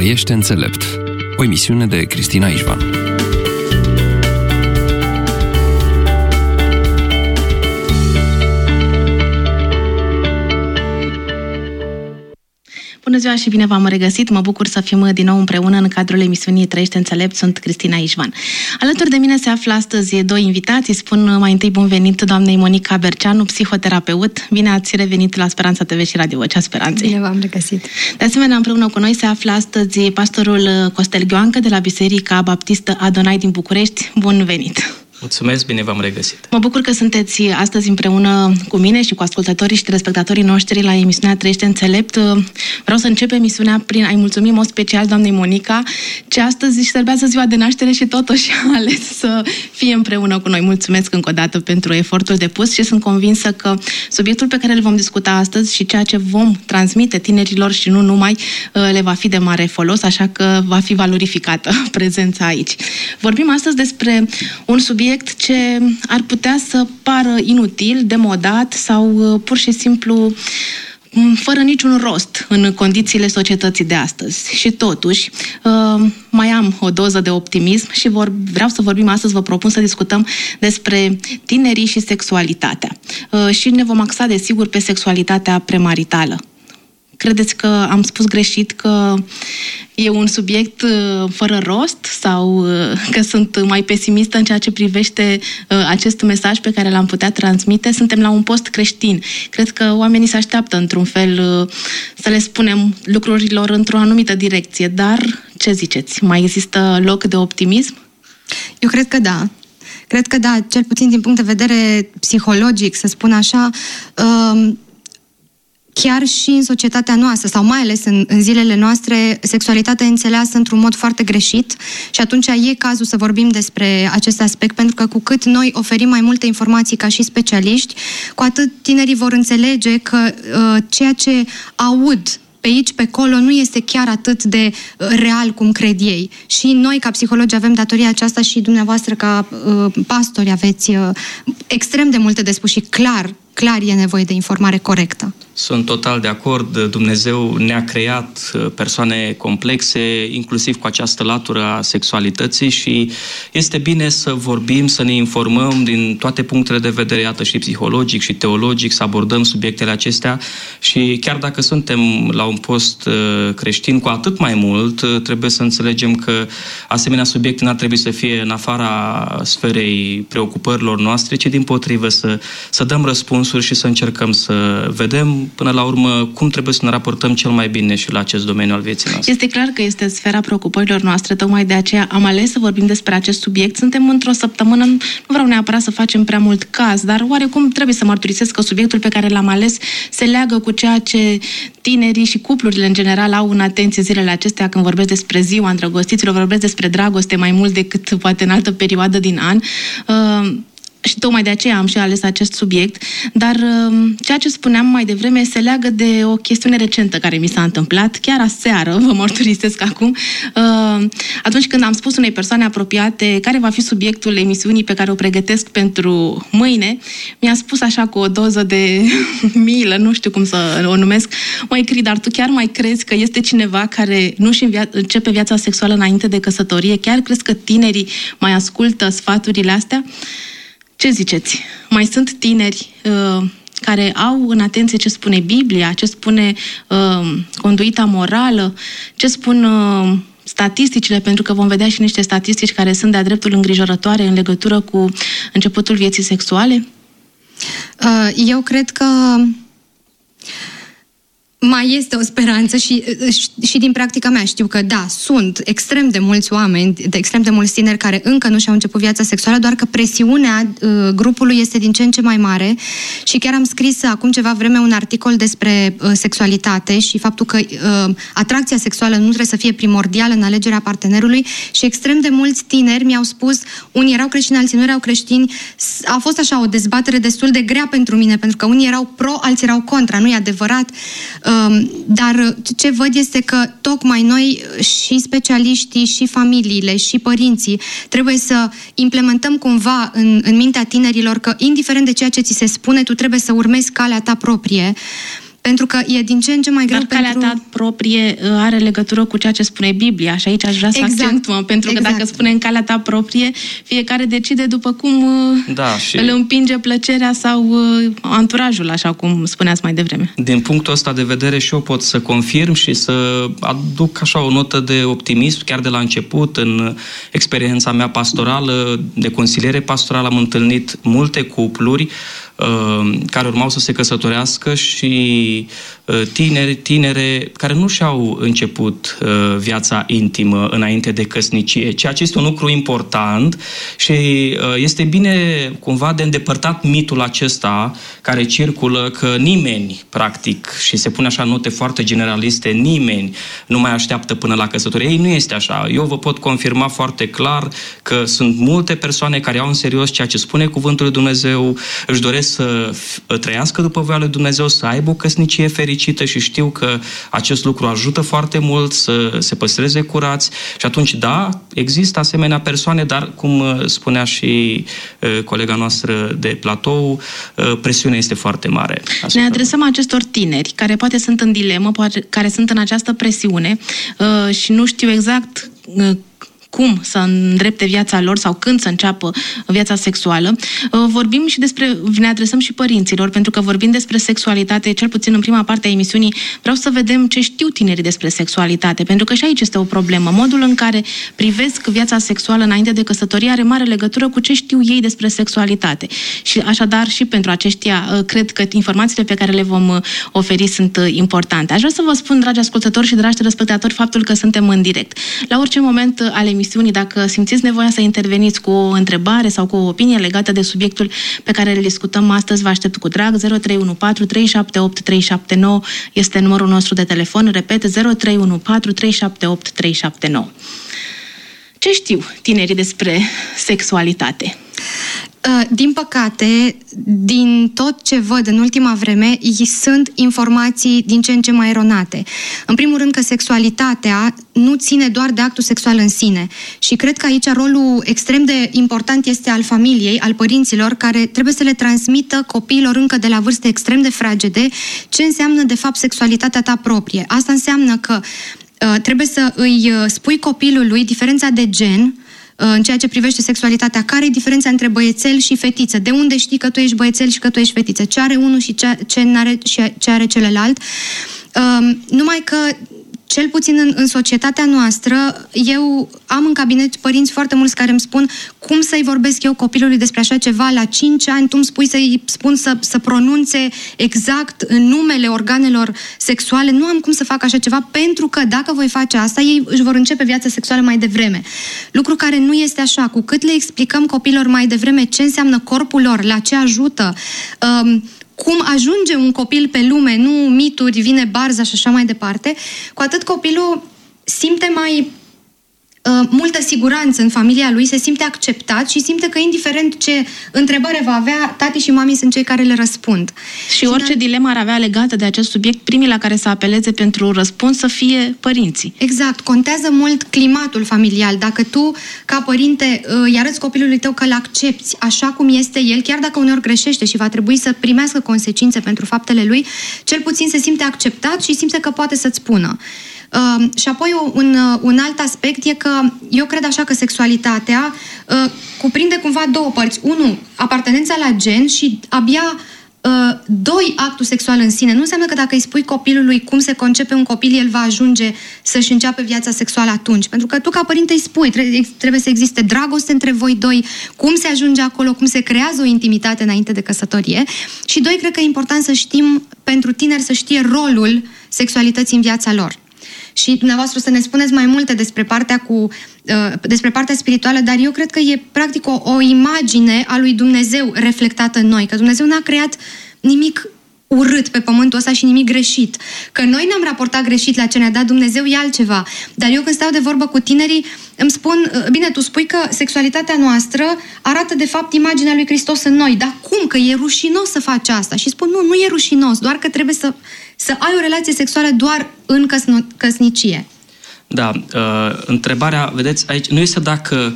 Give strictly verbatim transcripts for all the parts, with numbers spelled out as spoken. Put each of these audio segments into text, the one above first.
Trăiește înțelept. O emisiune de Cristina Ișvan. Bună ziua și bine v-am regăsit! Mă bucur să fim din nou împreună în cadrul emisiunii Trăiește înțelept. Sunt Cristina Ișvan. Alături de mine se află astăzi doi invitați. Spun mai întâi bun venit doamnei Monica Berceanu, psihoterapeut. Bine ați revenit la Speranța T V și Radio Vocea Speranței. Bine v-am regăsit! De asemenea, împreună cu noi se află astăzi pastorul Costel Gheoancă de la Biserica Baptistă Adonai din București. Bun venit! Mulțumesc, bine v-am regăsit! Mă bucur că sunteți astăzi împreună cu mine și cu ascultătorii și telespectatorii noștri la emisiunea Trăiește înțelept. Vreau să încep emisiunea prin a-i mulțumi în mod special doamnei Monica, ce astăzi își serbează ziua de naștere și totuși a ales să fie împreună cu noi. Mulțumesc încă o dată pentru efortul depus și sunt convinsă că subiectul pe care îl vom discuta astăzi și ceea ce vom transmite tinerilor și nu numai le va fi de mare folos, așa că va fi valorificată prezența aici. Vorbim astăzi despre un subiect ce ar putea să pară inutil, demodat sau pur și simplu fără niciun rost în condițiile societății de astăzi. Și totuși, mai am o doză de optimism și vor, vreau să vorbim astăzi, vă propun să discutăm despre tinerii și sexualitatea. Și ne vom axa, desigur, pe sexualitatea premaritală. Credeți că am spus greșit, că e un subiect fără rost sau că sunt mai pesimistă în ceea ce privește acest mesaj pe care l-am putea transmite? Suntem la un post creștin. Cred că oamenii se așteaptă într-un fel să le spunem lucrurilor într-o anumită direcție, dar ce ziceți? Mai există loc de optimism? Eu cred că da. Cred că da, cel puțin din punct de vedere psihologic, să spun așa, uh... chiar și în societatea noastră, sau mai ales în, în zilele noastre, sexualitatea e înțeleasă într-un mod foarte greșit și atunci e cazul să vorbim despre acest aspect, pentru că cu cât noi oferim mai multe informații ca și specialiști, cu atât tinerii vor înțelege că uh, ceea ce aud pe aici, pe acolo, nu este chiar atât de uh, real cum cred ei. Și noi, ca psihologi, avem datoria aceasta și dumneavoastră, ca uh, pastori, aveți uh, extrem de multe de spus și clar, clar e nevoie de informare corectă. Sunt total de acord. Dumnezeu ne-a creat persoane complexe, inclusiv cu această latură a sexualității și este bine să vorbim, să ne informăm din toate punctele de vedere, iată, și psihologic și teologic, să abordăm subiectele acestea și chiar dacă suntem la un post creștin, cu atât mai mult trebuie să înțelegem că asemenea subiecte n-ar trebui să fie în afara sferei preocupărilor noastre, ci dimpotrivă să, să dăm răspunsuri și să încercăm să vedem până la urmă cum trebuie să ne raportăm cel mai bine și la acest domeniu al vieții noastre. Este clar că este sfera preocupărilor noastre, tocmai de aceea am ales să vorbim despre acest subiect. Suntem într-o săptămână, nu vreau neapărat să facem prea mult caz, dar oarecum trebuie să mărturisesc că subiectul pe care l-am ales se leagă cu ceea ce tinerii și cuplurile în general au în atenție zilele acestea când vorbesc despre ziua îndrăgostiților, vorbesc despre dragoste mai mult decât poate în altă perioadă din an. Uh, Și tocmai de aceea am și ales acest subiect, dar ceea ce spuneam mai devreme se leagă de o chestiune recentă care mi s-a întâmplat, chiar aseară, vă mărturisesc acum, atunci când am spus unei persoane apropiate care va fi subiectul emisiunii pe care o pregătesc pentru mâine, mi-a spus așa cu o doză de milă, nu știu cum să o numesc, măi Cri, dar tu chiar mai crezi că este cineva care nu-și începe viața sexuală înainte de căsătorie? Chiar crezi că tinerii mai ascultă sfaturile astea? Ce ziceți? Mai sunt tineri uh, care au în atenție ce spune Biblia, ce spune uh, conduita morală, ce spun uh, statisticile, pentru că vom vedea și niște statistici care sunt de-a dreptul îngrijorătoare în legătură cu începutul vieții sexuale? Uh, eu cred că mai este o speranță și, și din practica mea știu că da, sunt extrem de mulți oameni, de extrem de mulți tineri care încă nu și-au început viața sexuală, doar că presiunea uh, grupului este din ce în ce mai mare și chiar am scris acum ceva vreme un articol despre uh, sexualitate și faptul că uh, atracția sexuală nu trebuie să fie primordială în alegerea partenerului și extrem de mulți tineri mi-au spus, unii erau creștini, alții nu erau creștini, a fost așa o dezbatere destul de grea pentru mine, pentru că unii erau pro, alții erau contra, nu e adevărat. Dar ce văd este că tocmai noi și specialiștii, și familiile, și părinții trebuie să implementăm cumva în, în mintea tinerilor că indiferent de ceea ce ți se spune, tu trebuie să urmezi calea ta proprie. Pentru că e din ce în ce mai greu. Dar calea pentru... ta proprie are legătură cu ceea ce spune Biblia și aici aș vrea să exact. accentuăm, pentru că exact. dacă spune în calea ta proprie, fiecare decide după cum da, și... îl împinge plăcerea sau anturajul, așa cum spuneați mai devreme. Din punctul ăsta de vedere și eu pot să confirm și să aduc așa o notă de optimism, chiar de la început, în experiența mea pastorală, de consiliere pastorală, am întâlnit multe cupluri care urmau să se căsătorească și tineri, tinere care nu și-au început viața intimă înainte de căsnicie, ceea ce este un lucru important și este bine cumva de îndepărtat mitul acesta care circulă că nimeni, practic, și se pune așa note foarte generaliste, nimeni nu mai așteaptă până la căsătorie. Ei, nu este așa. Eu vă pot confirma foarte clar că sunt multe persoane care au în serios ceea ce spune Cuvântul lui Dumnezeu, își doresc să trăiască după voia lui Dumnezeu, să aibă o căsnicie fericită și știu că acest lucru ajută foarte mult să se păstreze curați și atunci, da, există asemenea persoane, dar, cum spunea și colega noastră de platou, presiunea este foarte mare. Ne adresăm acestor tineri care poate sunt în dilemă, poate, care sunt în această presiune uh, și nu știu exact uh, cum să îndrepte viața lor sau când să înceapă viața sexuală. Vorbim și despre, ne adresăm și părinților, pentru că vorbim despre sexualitate, cel puțin în prima parte a emisiunii, vreau să vedem ce știu tinerii despre sexualitate, pentru că și aici este o problemă. Modul în care privesc viața sexuală înainte de căsătorie are mare legătură cu ce știu ei despre sexualitate. Și așadar și pentru aceștia, cred că informațiile pe care le vom oferi sunt importante. Aș vrea să vă spun, dragi ascultători și dragi telespectatori, faptul că suntem în direct. La orice moment al emisiunii, dacă simțiți nevoia să interveniți cu o întrebare sau cu o opinie legată de subiectul pe care îl discutăm astăzi, vă aștept cu drag. zero trei unu patru trei șapte opt trei șapte nouă este numărul nostru de telefon. Repet, zero trei unu patru trei șapte opt trei șapte nouă. Ce știu tinerii despre sexualitate? Din păcate, din tot ce văd în ultima vreme, sunt informații din ce în ce mai eronate. În primul rând că sexualitatea nu ține doar de actul sexual în sine. Și cred că aici rolul extrem de important este al familiei, al părinților, care trebuie să le transmită copiilor încă de la vârste extrem de fragede ce înseamnă de fapt sexualitatea ta proprie. Asta înseamnă că uh, trebuie să îi spui copilului diferența de gen în ceea ce privește sexualitatea. Care e diferența între băiețel și fetiță? De unde știi că tu ești băiețel și că tu ești fetiță? Ce are unul și ce, ce, n-are, și ce are celălalt? Um, numai că cel puțin în, în societatea noastră, eu am în cabinet părinți foarte mulți care îmi spun cum să-i vorbesc eu copilului despre așa ceva la cinci ani, tu îmi spui să-i spun să, să pronunțe exact numele organelor sexuale. Nu am cum să fac așa ceva, pentru că dacă voi face asta, ei își vor începe viața sexuală mai devreme. Lucru care nu este așa. Cu cât le explicăm copilor mai devreme ce înseamnă corpul lor, la ce ajută, um, cum ajunge un copil pe lume, nu mituri, vine barza și așa mai departe, cu atât copilul simte mai uh, multă siguranță în familia lui, se simte acceptat și simte că indiferent ce întrebare va avea, tati și mami sunt cei care le răspund. Și, și orice da... dilemă ar avea legată de acest subiect, primii la care să apeleze pentru răspuns să fie părinții. Exact. Contează mult climatul familial. Dacă tu, ca părinte, îi arăți copilului tău că îl accepți așa cum este el, chiar dacă uneori greșește și va trebui să primească consecințe pentru faptele lui, cel puțin se simte acceptat și simte că poate să-ți spună. Uh, și apoi un, un alt aspect e că eu cred așa că sexualitatea uh, cuprinde cumva două părți. Unu, apartenența la gen și abia uh, doi, actul sexual în sine. Nu înseamnă că dacă îi spui copilului cum se concepe un copil, el va ajunge să-și înceapă viața sexuală atunci. Pentru că tu ca părinte îi spui, trebuie, trebuie să existe dragoste între voi doi, cum se ajunge acolo, cum se creează o intimitate înainte de căsătorie. Și doi, cred că e important să știm, pentru tineri, să știe rolul sexualității în viața lor. Și dumneavoastră să ne spuneți mai multe despre partea, cu, uh, despre partea spirituală, dar eu cred că e practic o, o imagine a lui Dumnezeu reflectată în noi, că Dumnezeu n-a creat nimic urât pe pământul ăsta și nimic greșit. Că noi ne-am raportat greșit la ce ne-a dat Dumnezeu e altceva. Dar eu când stau de vorbă cu tinerii, îmi spun, bine, tu spui că sexualitatea noastră arată de fapt imaginea lui Hristos în noi, dar cum? Că e rușinos să faci asta. Și spun, nu, nu e rușinos, doar că trebuie să, să ai o relație sexuală doar în căsn- căsnicie. Da, uh, întrebarea, vedeți, aici nu este dacă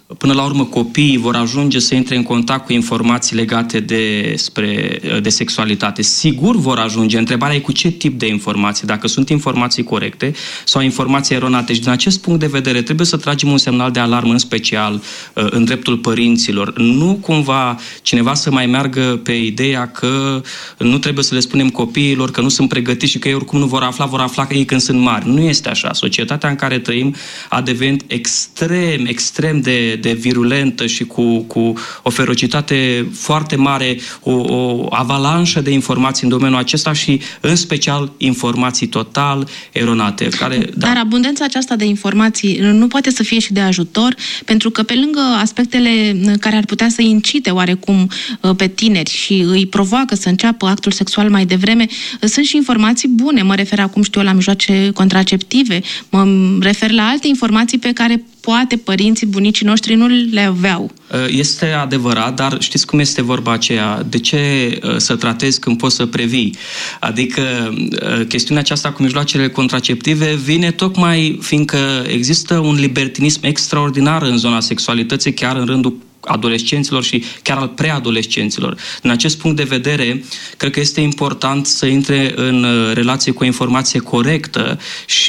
până la urmă copiii vor ajunge să intre în contact cu informații legate de, spre, de sexualitate. Sigur vor ajunge. Întrebarea e cu ce tip de informații, dacă sunt informații corecte sau informații eronate. Și din acest punct de vedere trebuie să tragem un semnal de alarmă, în special în dreptul părinților. Nu cumva cineva să mai meargă pe ideea că nu trebuie să le spunem copiilor că nu sunt pregătiți și că ei oricum nu vor afla, vor afla că ei când sunt mari. Nu este așa. Societatea în care trăim a devenit extrem, extrem de de virulentă și cu, cu o ferocitate foarte mare, o, o avalanșă de informații în domeniul acesta și, în special, informații total eronate. Care, da. Dar abundența aceasta de informații nu poate să fie și de ajutor, pentru că, pe lângă aspectele care ar putea să incite oarecum pe tineri și îi provoacă să înceapă actul sexual mai devreme, sunt și informații bune. Mă refer acum, știu, la mijloace contraceptive, mă refer la alte informații pe care poate părinții, bunicii noștri nu le aveau. Este adevărat, dar știți cum este vorba aceea? De ce să tratezi când poți să previi? Adică chestiunea aceasta cu mijloacele contraceptive vine tocmai fiindcă există un libertinism extraordinar în zona sexualității, chiar în rândul adolescenților și chiar al preadolescenților. Din acest punct de vedere, cred că este important să intre în relație cu o informație corectă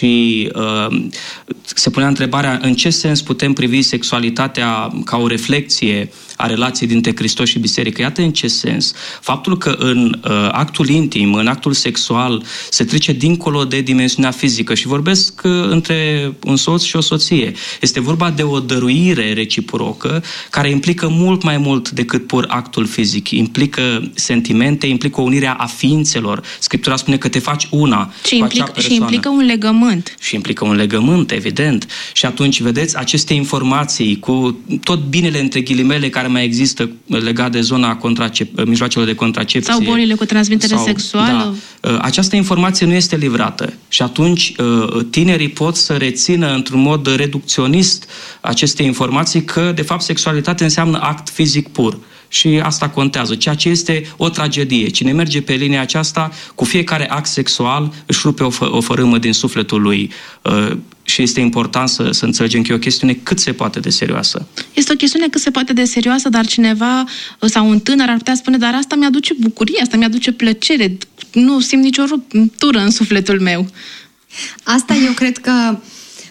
și uh, se punea întrebarea în ce sens putem privi sexualitatea ca o reflecție a relației dintre Hristos și Biserică. Iată în ce sens. Faptul că în uh, actul intim, în actul sexual, se trece dincolo de dimensiunea fizică și vorbesc uh, între un soț și o soție. Este vorba de o dăruire reciprocă care implică mult mai mult decât pur actul fizic. Implică sentimente, implică unirea a ființelor. Scriptura spune că te faci una și cu implică, acea persoană. Și implică un legământ. Și implică un legământ, evident. Și atunci, vedeți, aceste informații cu tot binele între ghilimele care mai există legat de zona contracep- mijloacelor de contracepție. Sau bolile cu transmitere sau, sexuală. Da, această informație nu este livrată. Și atunci tinerii pot să rețină într-un mod reducționist aceste informații că, de fapt, sexualitatea înseamnă act fizic pur. Și asta contează, ceea ce este o tragedie. Cine merge pe linia aceasta, cu fiecare act sexual își rupe o, fă, o fărâmă din sufletul lui. Uh, și este important să, să înțelegem că e o chestiune cât se poate de serioasă. Este o chestiune cât se poate de serioasă, dar cineva sau un tânăr ar putea spune, dar asta mi-aduce bucurie, asta mi-aduce plăcere, nu simt nicio ruptură în sufletul meu. Asta eu cred că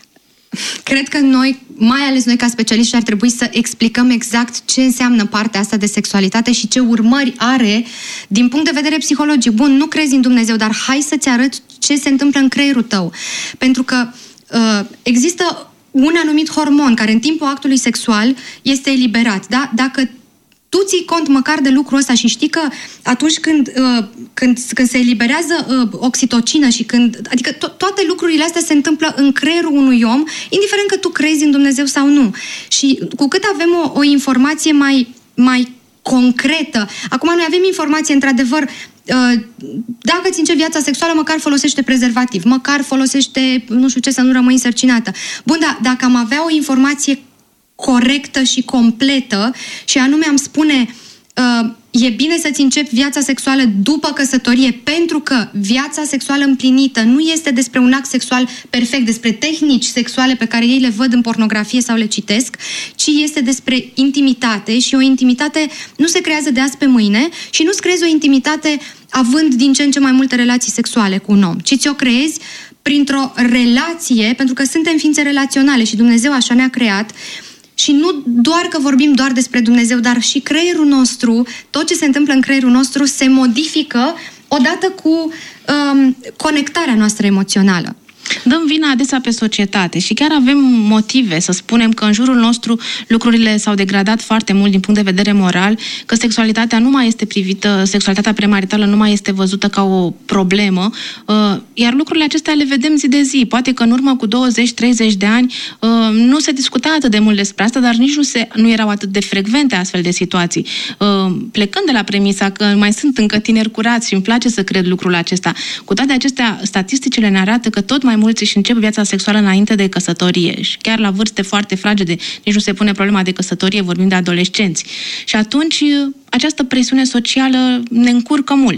Cred că noi, mai ales noi ca specialiști, ar trebui să explicăm exact ce înseamnă partea asta de sexualitate și ce urmări are din punct de vedere psihologic. Bun, nu crezi în Dumnezeu, dar hai să-ți arăt ce se întâmplă în creierul tău. Pentru că uh, există un anumit hormon care în timpul actului sexual este eliberat. Da? Dacă tu ții cont măcar de lucrul ăsta și știi că atunci când, uh, când, când se eliberează uh, oxitocină și când... Adică to- toate lucrurile astea se întâmplă în creierul unui om, indiferent că tu crezi în Dumnezeu sau nu. Și cu cât avem o, o informație mai, mai concretă... Acum noi avem informație, într-adevăr, uh, dacă ți începi viața sexuală, măcar folosește prezervativ, măcar folosește, nu știu ce, să nu rămâi însărcinată. Bun, dar dacă am avea o informație corectă și completă și anume am spune uh, e bine să-ți începi viața sexuală după căsătorie, pentru că viața sexuală împlinită nu este despre un act sexual perfect, despre tehnici sexuale pe care ei le văd în pornografie sau le citesc, ci este despre intimitate și o intimitate nu se creează de azi pe mâine și nu-ți creezi o intimitate având din ce în ce mai multe relații sexuale cu un om, ci ți-o creezi printr-o relație, pentru că suntem ființe relaționale și Dumnezeu așa ne-a creat. Și nu doar că vorbim doar despre Dumnezeu, dar și creierul nostru, tot ce se întâmplă în creierul nostru se modifică odată cu um, conectarea noastră emoțională. Dăm vina adesea pe societate și chiar avem motive să spunem că în jurul nostru lucrurile s-au degradat foarte mult din punct de vedere moral, că sexualitatea nu mai este privită, sexualitatea premaritală nu mai este văzută ca o problemă, iar lucrurile acestea le vedem zi de zi. Poate că în urmă cu douăzeci treizeci de ani nu se discuta atât de mult despre asta, dar nici nu, se, nu erau atât de frecvente astfel de situații. Plecând de la premisa că mai sunt încă tineri curați și îmi place să cred lucrul acesta, cu toate acestea, statisticile ne arată că tot mai mulți își încep viața sexuală înainte de căsătorie și chiar la vârste foarte fragede, nici nu se pune problema de căsătorie, vorbim de adolescenți. Și atunci această presiune socială ne încurcă mult.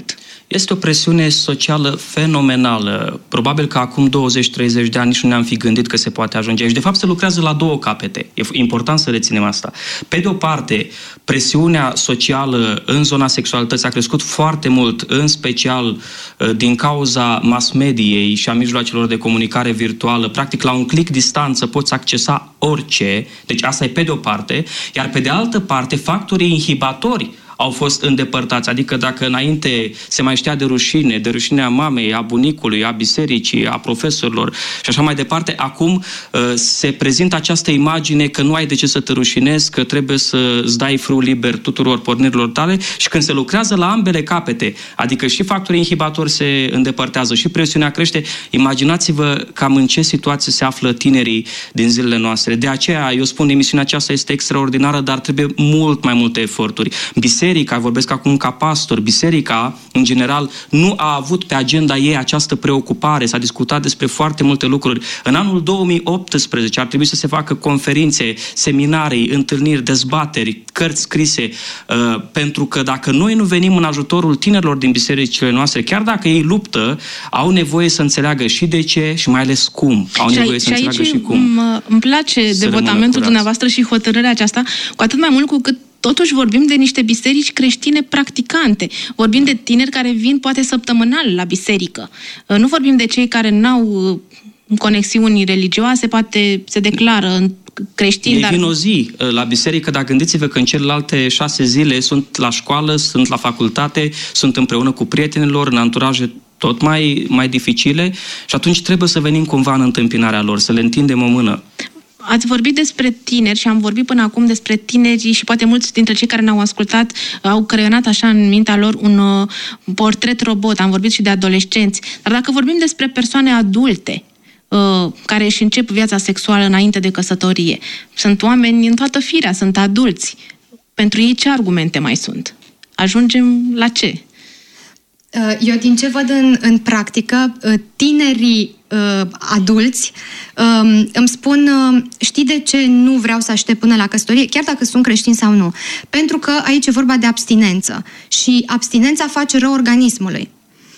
Este o presiune socială fenomenală. Probabil că acum douăzeci treizeci de ani nici nu ne-am fi gândit că se poate ajunge aici. De fapt, se lucrează la două capete. E important să reținem asta. Pe de o parte, presiunea socială în zona sexualității a crescut foarte mult, în special din cauza mass-mediei și a mijloacelor de comunicare virtuală. Practic, la un click distanță poți accesa orice. Deci asta e pe de o parte. Iar pe de altă parte, factorii inhibatori au fost îndepărtați. Adică dacă înainte se mai știa de rușine, de rușinea mamei, a bunicului, a bisericii, a profesorilor și așa mai departe, acum se prezintă această imagine că nu ai de ce să te rușinezi, că trebuie să îți dai frâu liber tuturor pornirilor tale și când se lucrează la ambele capete, adică și factorii inhibatori se îndepărtează și presiunea crește, imaginați-vă cam în ce situație se află tinerii din zilele noastre. De aceea, eu spun, emisiunea aceasta este extraordinară, dar trebuie mult mai multe eforturi. Biserica, vorbesc acum ca pastor, biserica, în general, nu a avut pe agenda ei această preocupare, s-a discutat despre foarte multe lucruri. În anul două mii optsprezece ar trebui să se facă conferințe, seminarii, întâlniri, dezbateri, cărți scrise, uh, pentru că dacă noi nu venim în ajutorul tinerilor din bisericile noastre, chiar dacă ei luptă, au nevoie să înțeleagă și de ce și mai ales cum. Au și nevoie aici, să înțeleagă și cum. Îmi place devotamentul dumneavoastră și hotărârea aceasta, cu atât mai mult cu cât totuși vorbim de niște biserici creștine practicante. Vorbim de tineri care vin poate săptămânal la biserică. Nu vorbim de cei care n-au conexiuni religioase, poate se declară creștini. Ei dar... vin o zi la biserică, dar gândiți-vă că în celelalte șase zile sunt la școală, sunt la facultate, sunt împreună cu prietenilor, în anturaje tot mai, mai dificile și atunci trebuie să venim cumva în întâmpinarea lor, să le întindem o mână. Ați vorbit despre tineri și am vorbit până acum despre tinerii și poate mulți dintre cei care ne-au ascultat au creionat așa în mintea lor un uh, portret robot. Am vorbit și de adolescenți. Dar dacă vorbim despre persoane adulte uh, care își încep viața sexuală înainte de căsătorie, sunt oameni în toată firea, sunt adulți. Pentru ei ce argumente mai sunt? Ajungem la ce? Eu din ce văd în, în practică, tinerii uh, adulți uh, îmi spun, uh, știi de ce nu vreau să aștept până la căsătorie, chiar dacă sunt creștini sau nu? Pentru că aici e vorba de abstinență și abstinența face rău organismului.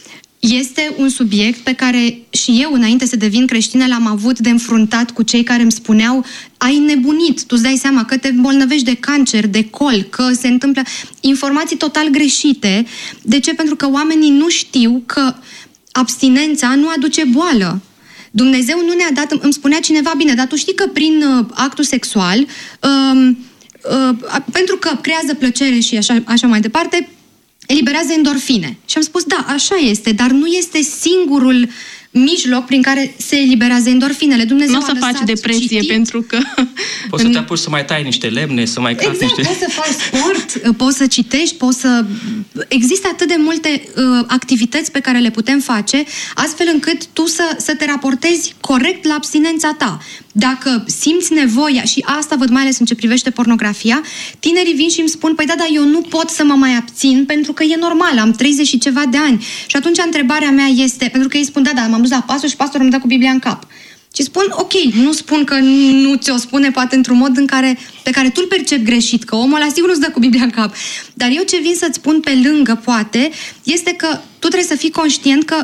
Este un subiect pe care și eu, înainte să devin creștină, l-am avut de înfruntat cu cei care îmi spuneau ai nebunit, tu îți dai seama că te îmbolnăvești de cancer, de col, că se întâmplă informații total greșite. De ce? Pentru că oamenii nu știu că abstinența nu aduce boală. Dumnezeu nu ne-a dat, îmi spunea cineva, bine, dar tu știi că prin uh, actul sexual, uh, uh, pentru că creează plăcere și așa, așa mai departe, eliberează endorfine. Și am spus, da, așa este, dar nu este singurul mijloc prin care se eliberează endorfinele. Dumnezeu nu o să faci depresie citit. Pentru că... Poți să te apuci să mai tai niște lemne, să mai cați exact, niște... poți să faci sport, poți să citești, poți să... Există atât de multe uh, activități pe care le putem face, astfel încât tu să, să te raportezi corect la abstinența ta. Dacă simți nevoia, și asta văd mai ales în ce privește pornografia, tinerii vin și îmi spun, păi da, dar eu nu pot să mă mai abțin pentru că e normal, am treizeci și ceva de ani. Și atunci întrebarea mea este, pentru că ei spun, da, da, m-am dus la pastor și pastorul îmi dă cu Biblia în cap. Și spun, ok, nu spun că nu ți-o spune poate într-un mod în care, pe care tu îl percepi greșit, că omul ăla sigur nu-ți dă cu Biblia în cap. Dar eu ce vin să-ți spun pe lângă, poate, este că tu trebuie să fii conștient că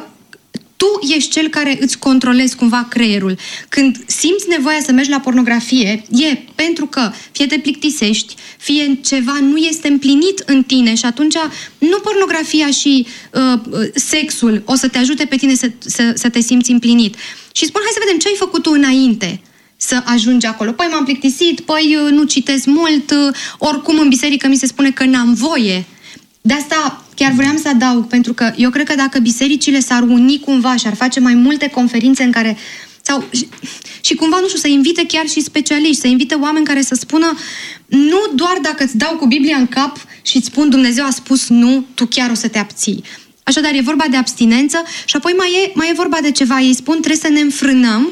tu ești cel care îți controlezi cumva creierul. Când simți nevoia să mergi la pornografie, e pentru că fie te plictisești, fie ceva nu este împlinit în tine și atunci nu pornografia și uh, sexul o să te ajute pe tine să, să, să te simți împlinit. Și spun, hai să vedem ce ai făcut tu înainte să ajungi acolo. Păi m-am plictisit, păi nu citesc mult, oricum în biserică mi se spune că n-am voie. De asta chiar vreau să adaug, pentru că eu cred că dacă bisericile s-ar uni cumva și ar face mai multe conferințe în care, sau și, și cumva, nu știu, să invite chiar și specialiști, să invite oameni care să spună nu doar dacă îți dau cu Biblia în cap și îți spun Dumnezeu a spus nu, tu chiar o să te abții. Așadar, e vorba de abstinență și apoi mai e, mai e vorba de ceva. Ei spun, trebuie să ne înfrânăm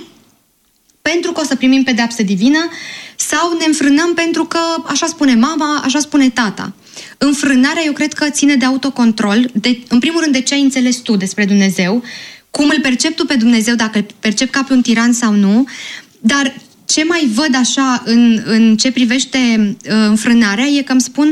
pentru că o să primim pedeapsă divină sau ne înfrânăm pentru că așa spune mama, așa spune tata. Înfrânarea, eu cred că ține de autocontrol, de, în primul rând de ce ai înțeles tu despre Dumnezeu, cum îl percepi tu pe Dumnezeu, dacă îl percepi ca pe un tiran sau nu, dar ce mai văd așa în, în ce privește uh, înfrânarea e că îmi spun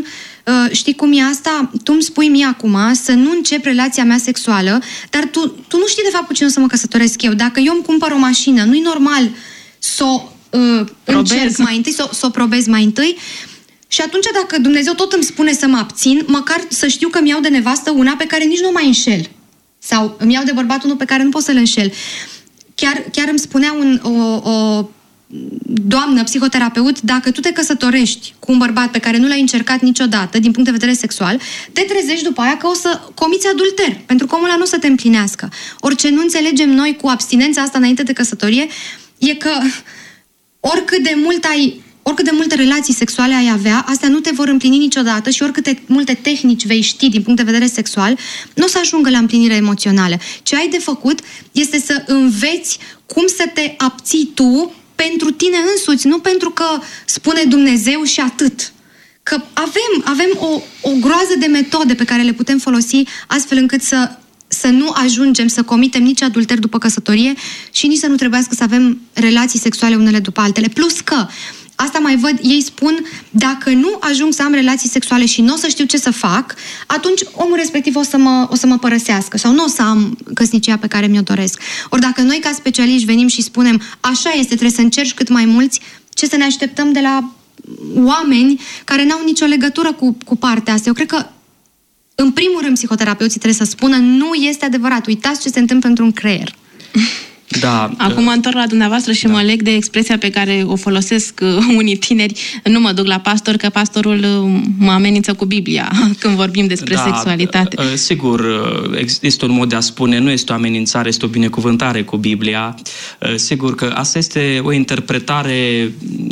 uh, știi cum e asta? Tu îmi spui mie acum să nu încep relația mea sexuală, dar tu, tu nu știi de fapt cu cine o să mă căsătoresc eu. Dacă eu îmi cumpăr o mașină, nu-i normal să o uh, încerc mai întâi, să, să o probez mai întâi. Și atunci dacă Dumnezeu tot îmi spune să mă abțin, măcar să știu că îmi iau de nevastă una pe care nici nu o mai înșel. Sau îmi iau de bărbat unul pe care nu pot să-l înșel. Chiar, chiar îmi spunea un, o, o doamnă psihoterapeut, dacă tu te căsătorești cu un bărbat pe care nu l-ai încercat niciodată, din punct de vedere sexual, te trezești după aia că o să comiți adulter, pentru că omul ăla nu o să te împlinească. Orice nu înțelegem noi cu abstinența asta înainte de căsătorie, e că oricât de mult ai oricât de multe relații sexuale ai avea, astea nu te vor împlini niciodată și oricâte multe tehnici vei ști din punct de vedere sexual, nu o să ajungă la împlinire emoțională. Ce ai de făcut este să înveți cum să te abții tu pentru tine însuți, nu pentru că spune Dumnezeu și atât. Că avem, avem o, o groază de metode pe care le putem folosi astfel încât să, să nu ajungem să comitem nici adulter după căsătorie și nici să nu trebuiască să avem relații sexuale unele după altele. Plus că asta mai văd, ei spun, dacă nu ajung să am relații sexuale și nu o să știu ce să fac, atunci omul respectiv o să mă, o să mă părăsească sau nu o să am căsnicia pe care mi-o doresc. Ori dacă noi ca specialiști venim și spunem, așa este, trebuie să încerci cât mai mulți, ce să ne așteptăm de la oameni care n-au nicio legătură cu, cu partea asta? Eu cred că, în primul rând, psihoterapeuții trebuie să spună, nu este adevărat, uitați ce se întâmplă într-un creier. Da. Acum mă întorc la dumneavoastră și da. mă leg de expresia pe care o folosesc unii tineri. Nu mă duc la pastor, că pastorul mă amenință cu Biblia când vorbim despre da, sexualitate. Sigur, este un mod de a spune, nu este o amenințare, este o binecuvântare cu Biblia. Sigur că asta este o interpretare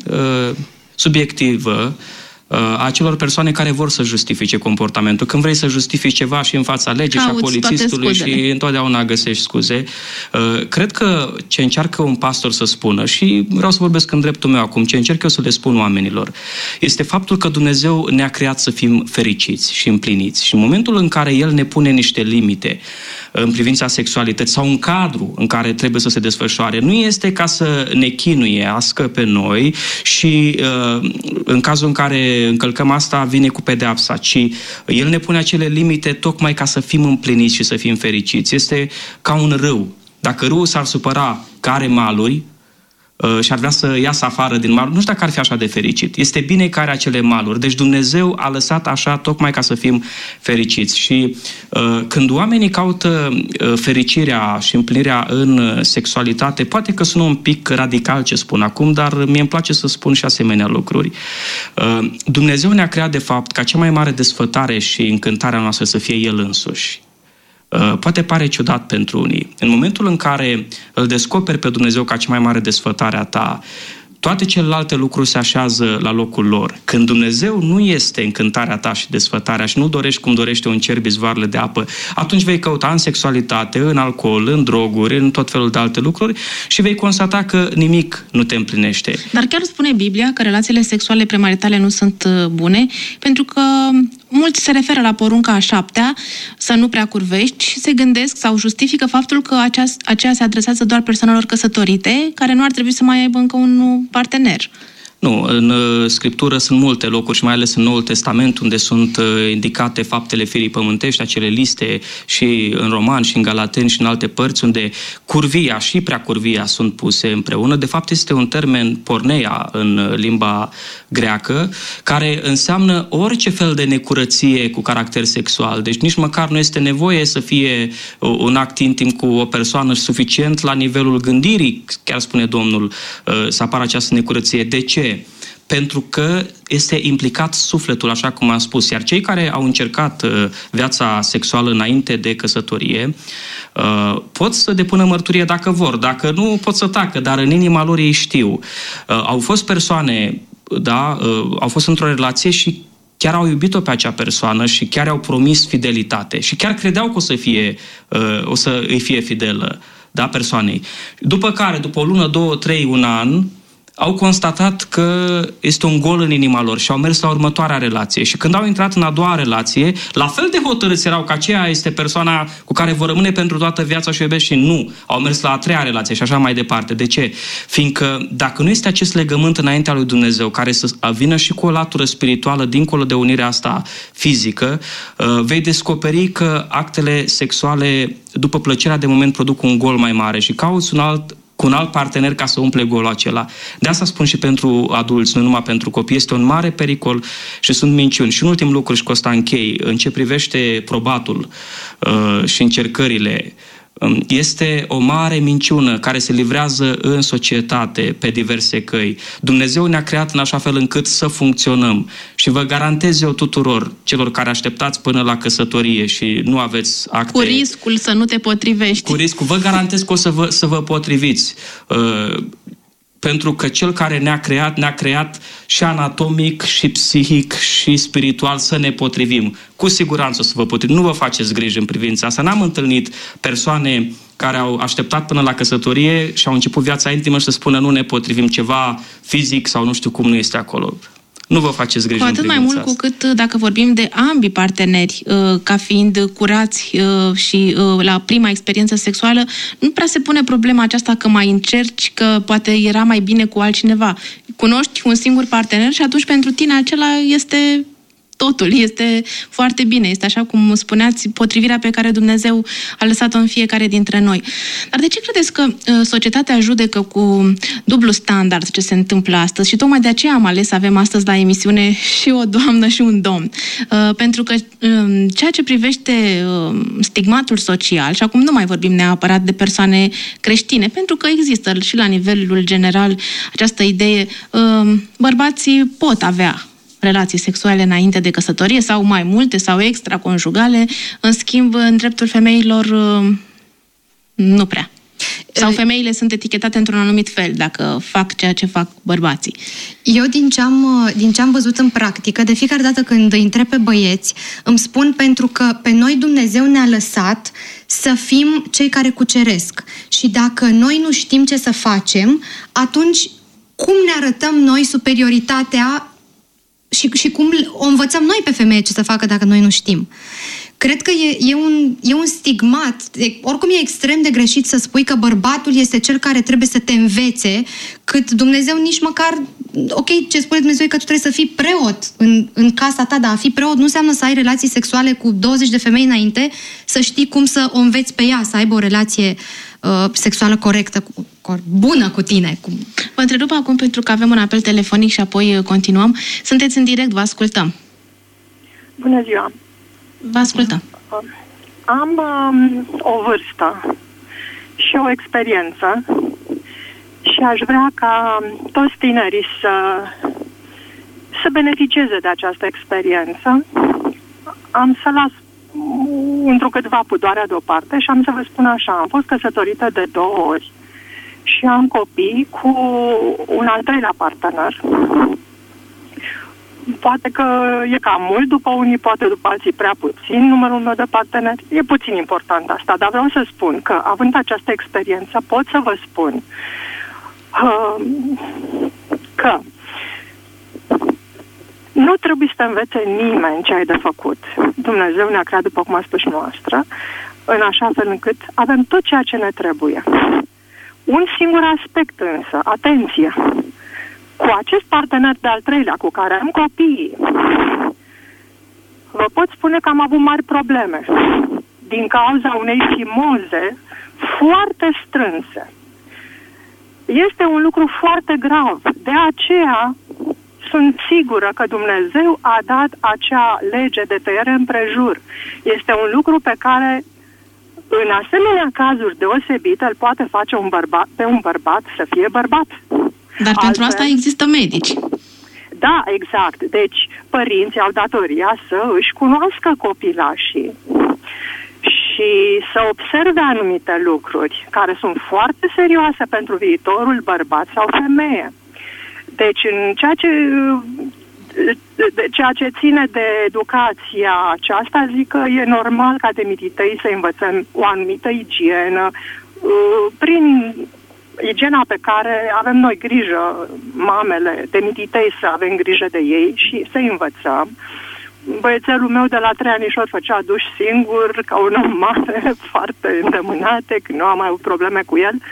subiectivă a acelor persoane care vor să justifice comportamentul. Când vrei să justifici ceva și în fața legii și a polițistului și întotdeauna găsești scuze. Cred că ce încearcă un pastor să spună, și vreau să vorbesc în dreptul meu acum, ce încerc eu să le spun oamenilor, este faptul că Dumnezeu ne-a creat să fim fericiți și împliniți. Și în momentul în care El ne pune niște limite în privința sexualității sau un cadru în care trebuie să se desfășoare, nu este ca să ne chinuiască pe noi și în cazul în care încălcăm asta, vine cu pedeapsa, ci El ne pune acele limite tocmai ca să fim împliniți și să fim fericiți. Este ca un râu. Dacă râul s-ar supăra că are maluri și ar vrea să iasă afară din maluri, nu știu dacă ar fi așa de fericit. Este bine că are acele maluri. Deci Dumnezeu a lăsat așa tocmai ca să fim fericiți. Și uh, când oamenii caută uh, fericirea și împlinirea în sexualitate, poate că sună un pic radical ce spun acum, dar mie îmi place să spun și asemenea lucruri. Uh, Dumnezeu ne-a creat de fapt ca cea mai mare desfătare și încântarea noastră să fie El însuși. Poate pare ciudat pentru unii. În momentul în care îl descoperi pe Dumnezeu ca cea mai mare desfătare a ta, toate celelalte lucruri se așează la locul lor. Când Dumnezeu nu este încântarea ta și desfătarea și nu dorești cum dorește un cerb izvoarele de apă, atunci vei căuta în sexualitate, în alcool, în droguri, în tot felul de alte lucruri și vei constata că nimic nu te împlinește. Dar chiar spune Biblia că relațiile sexuale premaritale nu sunt bune, pentru că mulți se referă la porunca a șaptea, să nu prea curvești, și se gândesc sau justifică faptul că aceea se adresează doar persoanelor căsătorite, care nu ar trebui să mai aibă încă un partener. Nu, în Scriptură sunt multe locuri și mai ales în Noul Testament unde sunt indicate faptele firii pământești, acele liste și în Roman și în Galateni și în alte părți unde curvia și prea curvia sunt puse împreună. De fapt este un termen porneia în limba greacă care înseamnă orice fel de necurăție cu caracter sexual. Deci nici măcar nu este nevoie să fie un act intim cu o persoană suficient la nivelul gândirii, chiar spune Domnul, să apară această necurăție. De ce? Pentru că este implicat sufletul, așa cum am spus. Iar cei care au încercat uh, viața sexuală înainte de căsătorie uh, pot să depună mărturie dacă vor. Dacă nu, pot să tacă, dar în inima lor ei știu. Uh, au fost persoane, da, uh, au fost într-o relație și chiar au iubit-o pe acea persoană și chiar au promis fidelitate. Și chiar credeau că o să, fie, uh, o să îi fie fidelă, da, persoanei. După care, după o lună, două, trei, un an, au constatat că este un gol în inima lor și au mers la următoarea relație. Și când au intrat în a doua relație, la fel de hotărâți erau că aceea este persoana cu care vor rămâne pentru toată viața și o iubesc și nu. Au mers la a treia relație și așa mai departe. De ce? Fiindcă dacă nu este acest legământ înaintea lui Dumnezeu, care să vină și cu o latură spirituală dincolo de unirea asta fizică, vei descoperi că actele sexuale după plăcerea de moment produc un gol mai mare și cauți un alt cu un alt partener ca să umple golul acela. De asta spun și pentru adulți, nu numai pentru copii, este un mare pericol și sunt minciuni. Și un ultim lucru, și cu asta închei, în ce privește probatul uh, și încercările, um, este o mare minciună care se livrează în societate pe diverse căi. Dumnezeu ne-a creat în așa fel încât să funcționăm și vă garantez eu tuturor, celor care așteptați până la căsătorie și nu aveți acte... Cu riscul să nu te potrivești. Cu riscul. Vă garantez că o să vă, să vă potriviți. Uh, pentru că Cel care ne-a creat, ne-a creat și anatomic, și psihic, și spiritual să ne potrivim. Cu siguranță o să vă potrivim. Nu vă faceți griji în privința asta. N-am întâlnit persoane care au așteptat până la căsătorie și au început viața intimă și să spună nu ne potrivim, ceva fizic sau nu știu cum nu este acolo. Nu vă faceți griji. Cu atât mai mult cu cât dacă vorbim de ambii parteneri ca fiind curați și la prima experiență sexuală, nu prea se pune problema aceasta că mai încerci, că poate era mai bine cu altcineva. Cunoști un singur partener și atunci pentru tine acela este... totul este foarte bine. Este așa cum spuneați, potrivirea pe care Dumnezeu a lăsat-o în fiecare dintre noi. Dar de ce credeți că uh, societatea judecă cu dublu standard ce se întâmplă astăzi? Și tocmai de aceea am ales să avem astăzi la emisiune și o doamnă și un domn. Uh, pentru că uh, ceea ce privește uh, stigmatul social, și acum nu mai vorbim neapărat de persoane creștine, pentru că există și la nivelul general această idee, uh, bărbații pot avea relații sexuale înainte de căsătorie sau mai multe sau extraconjugale, în schimb, în dreptul femeilor nu prea. Sau femeile sunt etichetate într-un anumit fel dacă fac ceea ce fac bărbații. Eu din ce am, din ce am văzut în practică, de fiecare dată când îi întreb pe băieți, îmi spun pentru că pe noi Dumnezeu ne-a lăsat să fim cei care cuceresc. Și dacă noi nu știm ce să facem, atunci cum ne arătăm noi superioritatea Și, și cum o învățăm noi pe femeie ce să facă dacă noi nu știm. Cred că e, e, un, e un stigmat. E, oricum e extrem de greșit să spui că bărbatul este cel care trebuie să te învețe, cât Dumnezeu nici măcar... Ok, ce spune Dumnezeu e că tu trebuie să fii preot în, în casa ta, dar a fi preot nu înseamnă să ai relații sexuale cu douăzeci de femei înainte, să știi cum să o înveți pe ea, să aibă o relație uh, sexuală corectă, cu, cu, bună cu tine. Cu... Vă întrerup acum pentru că avem un apel telefonic și apoi continuăm. Sunteți în direct, vă ascultăm. Bună ziua! Vă ascultăm. Am um, o vârstă și o experiență și aș vrea ca toți tinerii să, să beneficieze de această experiență. Am să las întrucâtva pudoarea deoparte și am să vă spun așa. Am fost căsătorită de două ori și am copii cu un al treilea partener. Poate că e cam mult după unii, poate după alții prea puțin numărul meu de parteneri. E puțin important asta, dar vreau să spun că, având această experiență, pot să vă spun uh, că nu trebuie să te învețe nimeni ce ai de făcut. Dumnezeu ne-a creat, după cum a spus și noastră, în așa fel încât avem tot ceea ce ne trebuie. Un singur aspect însă, atenție, cu acest partener de-al treilea cu care am copiii, vă pot spune că am avut mari probleme din cauza unei chimoze foarte strânse. Este un lucru foarte grav. De aceea sunt sigură că Dumnezeu a dat acea lege de tăiere împrejur. Este un lucru pe care, în asemenea cazuri deosebite, îl poate face un bărbat, pe un bărbat să fie bărbat. Dar altfel, pentru asta există medici. Da, exact. Deci, părinții au datoria să își cunoască copilașii și să observe anumite lucruri care sunt foarte serioase pentru viitorul bărbat sau femeie. Deci, în ceea ce, de ceea ce ține de educația aceasta, zic că e normal ca de mitităi să învățăm o anumită igienă prin igiena pe care avem noi grijă, mamele, temititei, să avem grijă de ei și să învățăm. Băiețelul meu de la trei anișori făcea duș singur, ca un om mare, foarte îndemânate, că nu am mai avut probleme cu el,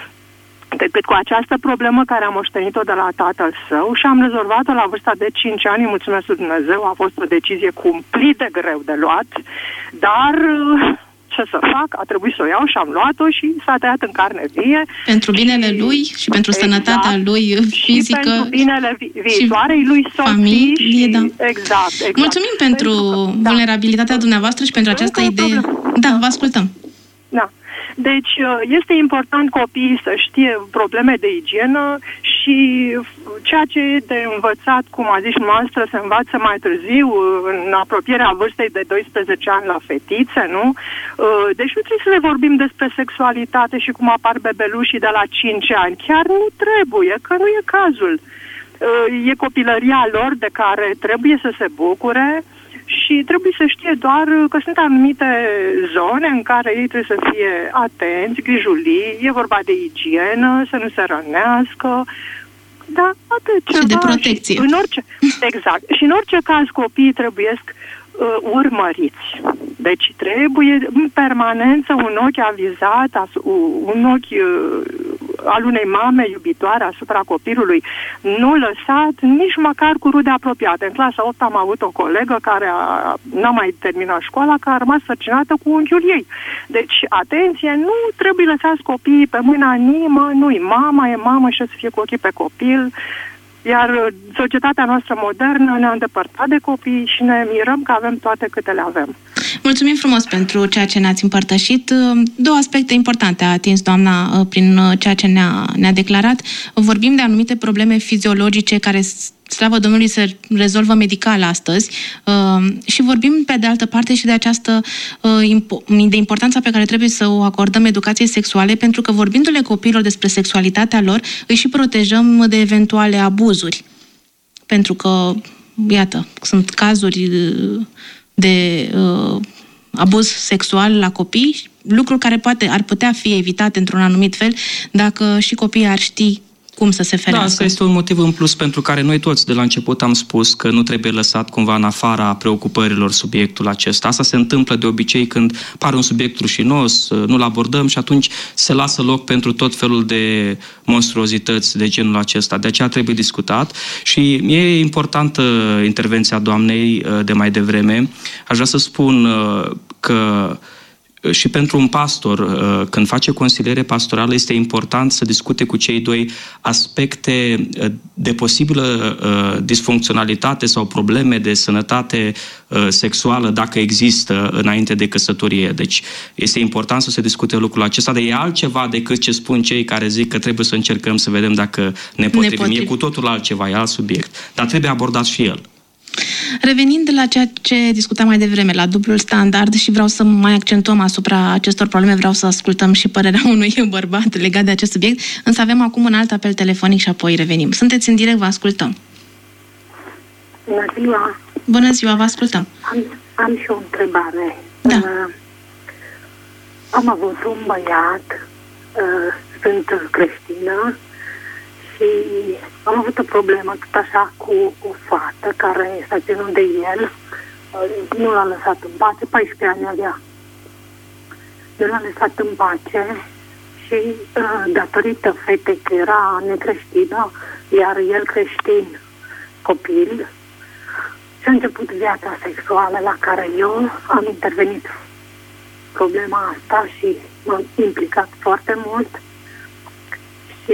decât cu această problemă care am moștenit-o de la tatăl său și am rezolvat-o la vârsta de cinci ani, mulțumesc lui Dumnezeu, a fost o decizie cumplit de greu de luat, dar ce să fac, a trebuit să o iau și am luat-o și s-a tăiat în carne vie. Pentru binele și, lui și pentru exact, sănătatea lui fizică. Și pentru binele vi- viitoarei lui soții. Familie, și, da. Exact, exact. Mulțumim pentru, pentru că, vulnerabilitatea da. dumneavoastră și pentru această idee. Problem. Da, vă ascultăm. Da. Deci este important copiii să știe probleme de igienă și ceea ce e de învățat, cum a zis noastră, se învață mai târziu, în apropierea vârstei de doisprezece ani la fetițe, nu? Deci nu trebuie să le vorbim despre sexualitate și cum apar bebelușii de la cinci ani. Chiar nu trebuie, că nu e cazul. E copilăria lor de care trebuie să se bucure și trebuie să știe doar că sunt anumite zone în care ei trebuie să fie atenți, grijulii, e vorba de igienă, să nu se rănească, da, atât ceva. Și de protecție. Și în orice, exact. Și în orice caz copiii trebuiesc uh, urmăriți. Deci trebuie în permanență un ochi avizat, un ochi uh, al unei mame iubitoare asupra copilului, nu lăsat nici măcar cu rude apropiate. În clasa opt am avut o colegă care a, n-a mai terminat școala, care a rămas sărcinată cu unchiul ei. Deci, atenție, nu trebuie lăsați copiii pe mâna nimănui. Mama e mamă și să fie cu ochii pe copil. Iar societatea noastră modernă ne-a îndepărtat de copii și ne mirăm că avem toate câte le avem. Mulțumim frumos pentru ceea ce ne-ați împărtășit. Două aspecte importante a atins doamna prin ceea ce ne-a, ne-a declarat. Vorbim de anumite probleme fiziologice care, slavă Domnului, se rezolvă medical astăzi și vorbim pe de altă parte și de această de importanța pe care trebuie să o acordăm educației sexuale, pentru că vorbindu-le copiilor despre sexualitatea lor, îi și protejăm de eventuale abuzuri. Pentru că, iată, sunt cazuri de uh, abuz sexual la copii, lucruri care poate, ar putea fi evitate într-un anumit fel dacă și copiii ar ști cum să se ferească. Da, asta este un motiv în plus pentru care noi toți de la început am spus că nu trebuie lăsat cumva în afara preocupărilor subiectul acesta. Asta se întâmplă de obicei când pare un subiect rușinos, nu-l abordăm și atunci se lasă loc pentru tot felul de monstruozități de genul acesta. De aceea trebuie discutat și e importantă intervenția doamnei de mai devreme. Aș vrea să spun că și pentru un pastor, când face consiliere pastorală, este important să discute cu cei doi aspecte de posibilă disfuncționalitate sau probleme de sănătate sexuală, dacă există, înainte de căsătorie. Deci este important să se discute lucrul acesta, dar e altceva decât ce spun cei care zic că trebuie să încercăm să vedem dacă ne potrivim. Ne potrivim. E cu totul altceva, e alt subiect. Dar trebuie abordat și el. Revenind la ceea ce discutam mai devreme, la dublul standard, și vreau să mai accentuăm asupra acestor probleme, vreau să ascultăm și părerea unui bărbat legat de acest subiect, însă avem acum un alt apel telefonic și apoi revenim. Sunteți în direct, vă ascultăm. Bună ziua! Bună ziua, vă ascultăm. Am, am și o întrebare. Da. Uh, am avut un băiat, uh, sunt creștină, și am avut o problemă tot așa cu o fată care s-a ținut de el, nu l-a lăsat în pace, paisprezece ani avea. Nu l-a lăsat în pace și datorită fetei că era necreștină, iar el creștin copil, și-a început viața sexuală la care eu am intervenit problema asta și m-am implicat foarte mult și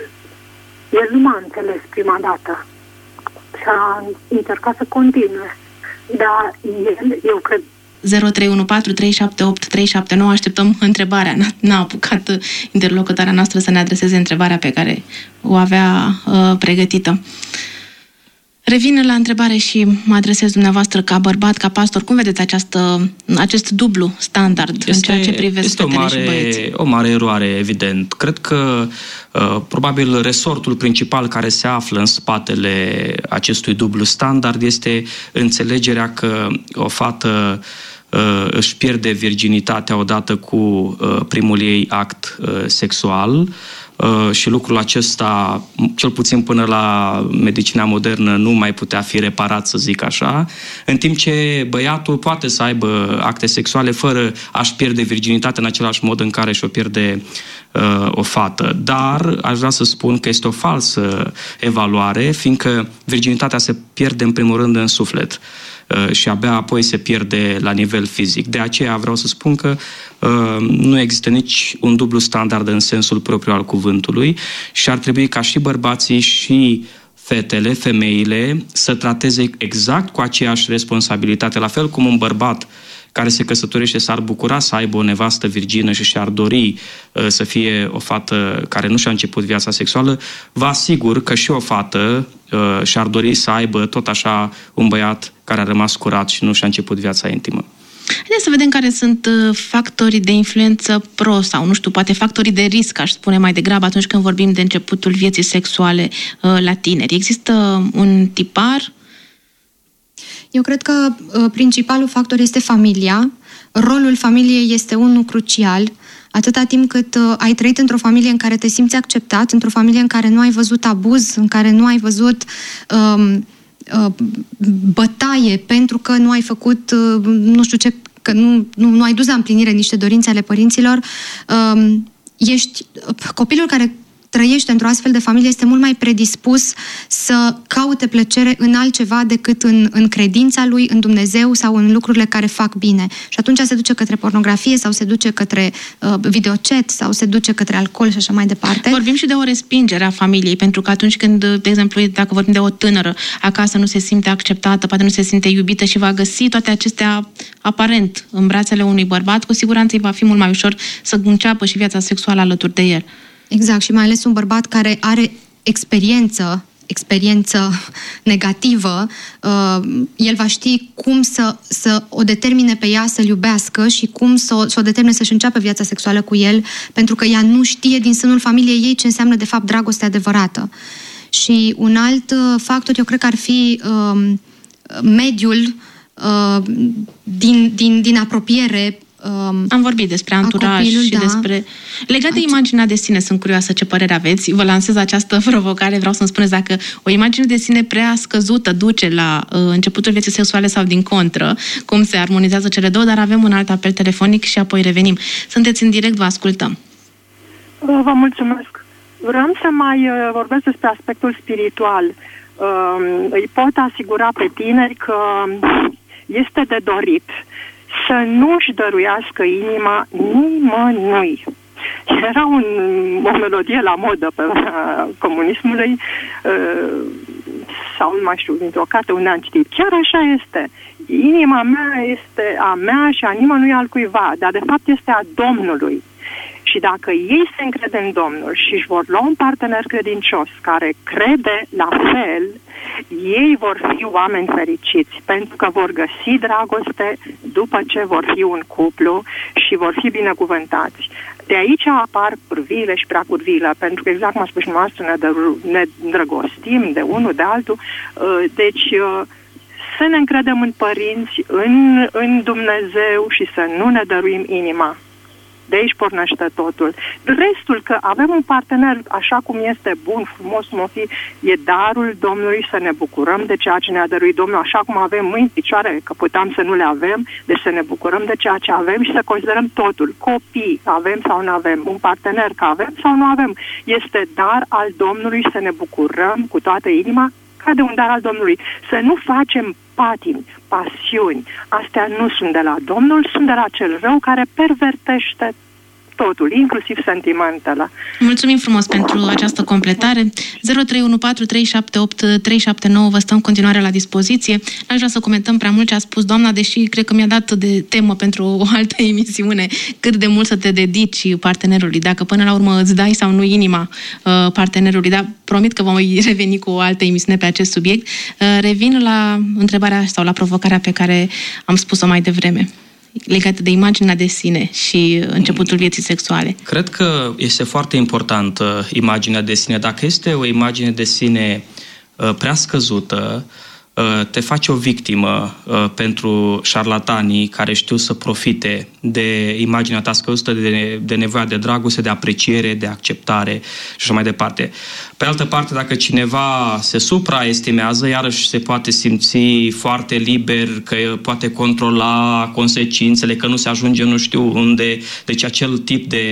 el nu m-a înțeles prima dată și a încercat să continue. Dar el, eu cred... zero trei unu patru trei șapte opt trei șapte nouă, așteptăm întrebarea. N-a, n-a apucat interlocutarea noastră să ne adreseze întrebarea pe care o avea uh, pregătită. Revin la întrebare și mă adresez dumneavoastră ca bărbat, ca pastor. Cum vedeți această, acest dublu standard este, în ceea ce privește fetele și băieții? Este o mare eroare, evident. Cred că uh, probabil resortul principal care se află în spatele acestui dublu standard este înțelegerea că o fată uh, își pierde virginitatea odată cu uh, primul ei act uh, sexual. și lucrul acesta, cel puțin până la medicina modernă, nu mai putea fi reparat, să zic așa, în timp ce băiatul poate să aibă acte sexuale fără a-și pierde virginitatea în același mod în care și-o pierde uh, o fată. Dar aș vrea să spun că este o falsă evaluare, fiindcă virginitatea se pierde în primul rând în suflet și abia apoi se pierde la nivel fizic. De aceea vreau să spun că uh, nu există nici un dublu standard în sensul propriu al cuvântului și ar trebui ca și bărbații și fetele, femeile, să trateze exact cu aceeași responsabilitate, la fel cum un bărbat care se căsătorește s-ar bucura să aibă o nevastă virgină și și-ar dori uh, să fie o fată care nu și-a început viața sexuală, vă asigur că și o fată uh, și-ar dori să aibă tot așa un băiat care a rămas curat și nu și-a început viața intimă. Haideți să vedem care sunt factorii de influență pro sau, nu știu, poate factorii de risc, aș spune mai degrabă, atunci când vorbim de începutul vieții sexuale uh, la tineri. Există un tipar? Eu cred că uh, principalul factor este familia. Rolul familiei este unul crucial. Atâta timp cât uh, ai trăit într-o familie în care te simți acceptat, într-o familie în care nu ai văzut abuz, în care nu ai văzut um, uh, bătaie pentru că nu ai făcut, uh, nu știu ce, că nu, nu, nu ai dus la împlinire niște dorințe ale părinților, um, ești uh, copilul care trăiește într-o astfel de familie este mult mai predispus să caute plăcere în altceva decât în, în credința lui, în Dumnezeu sau în lucrurile care fac bine. Și atunci se duce către pornografie sau se duce către uh, videochat sau se duce către alcool și așa mai departe. Vorbim și de o respingere a familiei, pentru că atunci când, de exemplu, dacă vorbim de o tânără, acasă nu se simte acceptată, poate nu se simte iubită și va găsi toate acestea aparent în brațele unui bărbat, cu siguranță îi va fi mult mai ușor să înceapă și viața sexuală alături de el. Exact, și mai ales un bărbat care are experiență, experiență negativă, uh, el va ști cum să, să o determine pe ea să-l iubească și cum să o, să o determine să-și înceapă viața sexuală cu el, pentru că ea nu știe din sânul familiei ei ce înseamnă de fapt dragoste adevărată. Și un alt uh, factor, eu cred că ar fi uh, mediul uh, din, din, din apropiere. Am vorbit despre anturaj și da. despre... Legat de imaginea de sine, sunt curioasă ce părere aveți. Vă lansez această provocare, vreau să-mi spuneți dacă o imagine de sine prea scăzută duce la uh, începutul vieții sexuale sau din contră, cum se armonizează cele două, dar avem un alt apel telefonic și apoi revenim. Sunteți în direct, vă ascultăm. Vă mulțumesc. Vreau să mai uh, vorbesc despre aspectul spiritual. Uh, îi pot asigura pe tineri că este de dorit să nu-și dăruiască inima nimănui. Era un, o melodie la modă pe uh, comunismului uh, sau nu mai știu, dintr-o carte unde am citit. Chiar așa este. Inima mea este a mea și a nimănui altcuiva, dar de fapt este a Domnului. Și dacă ei se încrede în Domnul și își vor lua un partener credincios care crede la fel, ei vor fi oameni fericiți, pentru că vor găsi dragoste după ce vor fi un cuplu și vor fi binecuvântați. De aici apar curvile și prea curvile, pentru că exact cum a spus și noastră, ne, ne îndrăgostim de unul, de altul. Deci să ne încredem în părinți, în, în Dumnezeu și să nu ne dăruim inima. De aici pornește totul. Restul, că avem un partener așa cum este, bun, frumos, cum o fi, e darul Domnului să ne bucurăm de ceea ce ne-a dăruit Domnul, așa cum avem mâini, picioare, că puteam să nu le avem, deci să ne bucurăm de ceea ce avem și să considerăm totul. Copii, avem sau nu avem, un partener, că avem sau nu avem. Este dar al Domnului să ne bucurăm cu toată inima, ca de un dar al Domnului. Să nu facem patimi, pasiuni. Astea nu sunt de la Domnul, sunt de la cel rău care pervertește totul, inclusiv sentimentele. Mulțumim frumos pentru această completare. zero trei unu patru trei șapte opt trei șapte nouă vă stăm în continuare la dispoziție. N-aș vrea să comentăm prea mult ce a spus doamna, deși cred că mi-a dat de temă pentru o altă emisiune cât de mult să te dedici partenerului, dacă până la urmă îți dai sau nu inima uh, partenerului, dar promit că vom reveni cu o altă emisiune pe acest subiect. Uh, revin la întrebarea sau la provocarea pe care am spus-o mai devreme, legată de imaginea de sine și începutul vieții sexuale. Cred că este foarte importantă imaginea de sine. Dacă este o imagine de sine uh, prea scăzută, uh, te face o victimă uh, pentru șarlatanii care știu să profite de imaginea ta scăzută, de, de nevoia de dragoste, de apreciere, de acceptare și așa mai departe. Pe altă parte, dacă cineva se supraestimează, iarăși se poate simți foarte liber, că poate controla consecințele, că nu se ajunge nu știu unde. Deci acel tip de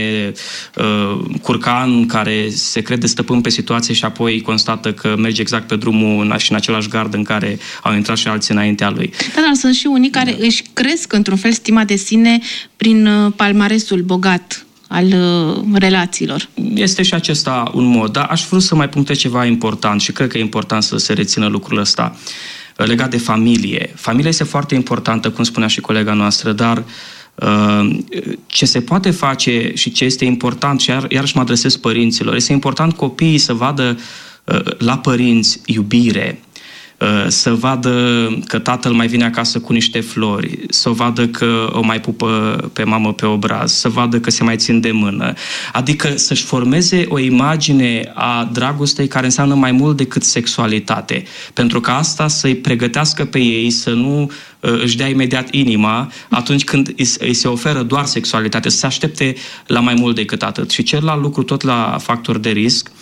uh, curcan care se crede stăpân pe situație și apoi constată că merge exact pe drumul și în același gard în care au intrat și alții înaintea lui. Da, dar sunt și unii care da. își cresc într-un fel stima de sine prin palmaresul bogat al uh, relațiilor. Este și acesta un mod, dar aș vrea să mai punctez ceva important și cred că e important să se rețină lucrul ăsta legat de familie. Familia este foarte importantă, cum spunea și colega noastră, dar uh, ce se poate face și ce este important, și iar, iarăși mă adresez părinților, este important copiii să vadă uh, la părinți iubire, să vadă că tatăl mai vine acasă cu niște flori, să vadă că o mai pupă pe mamă pe obraz, să vadă că se mai țin de mână. Adică să-și formeze o imagine a dragostei care înseamnă mai mult decât sexualitate. Pentru că asta să-i pregătească pe ei să nu își dea imediat inima atunci când îi se oferă doar sexualitate, să se aștepte la mai mult decât atât. Și celălalt lucru, tot la factor de risc,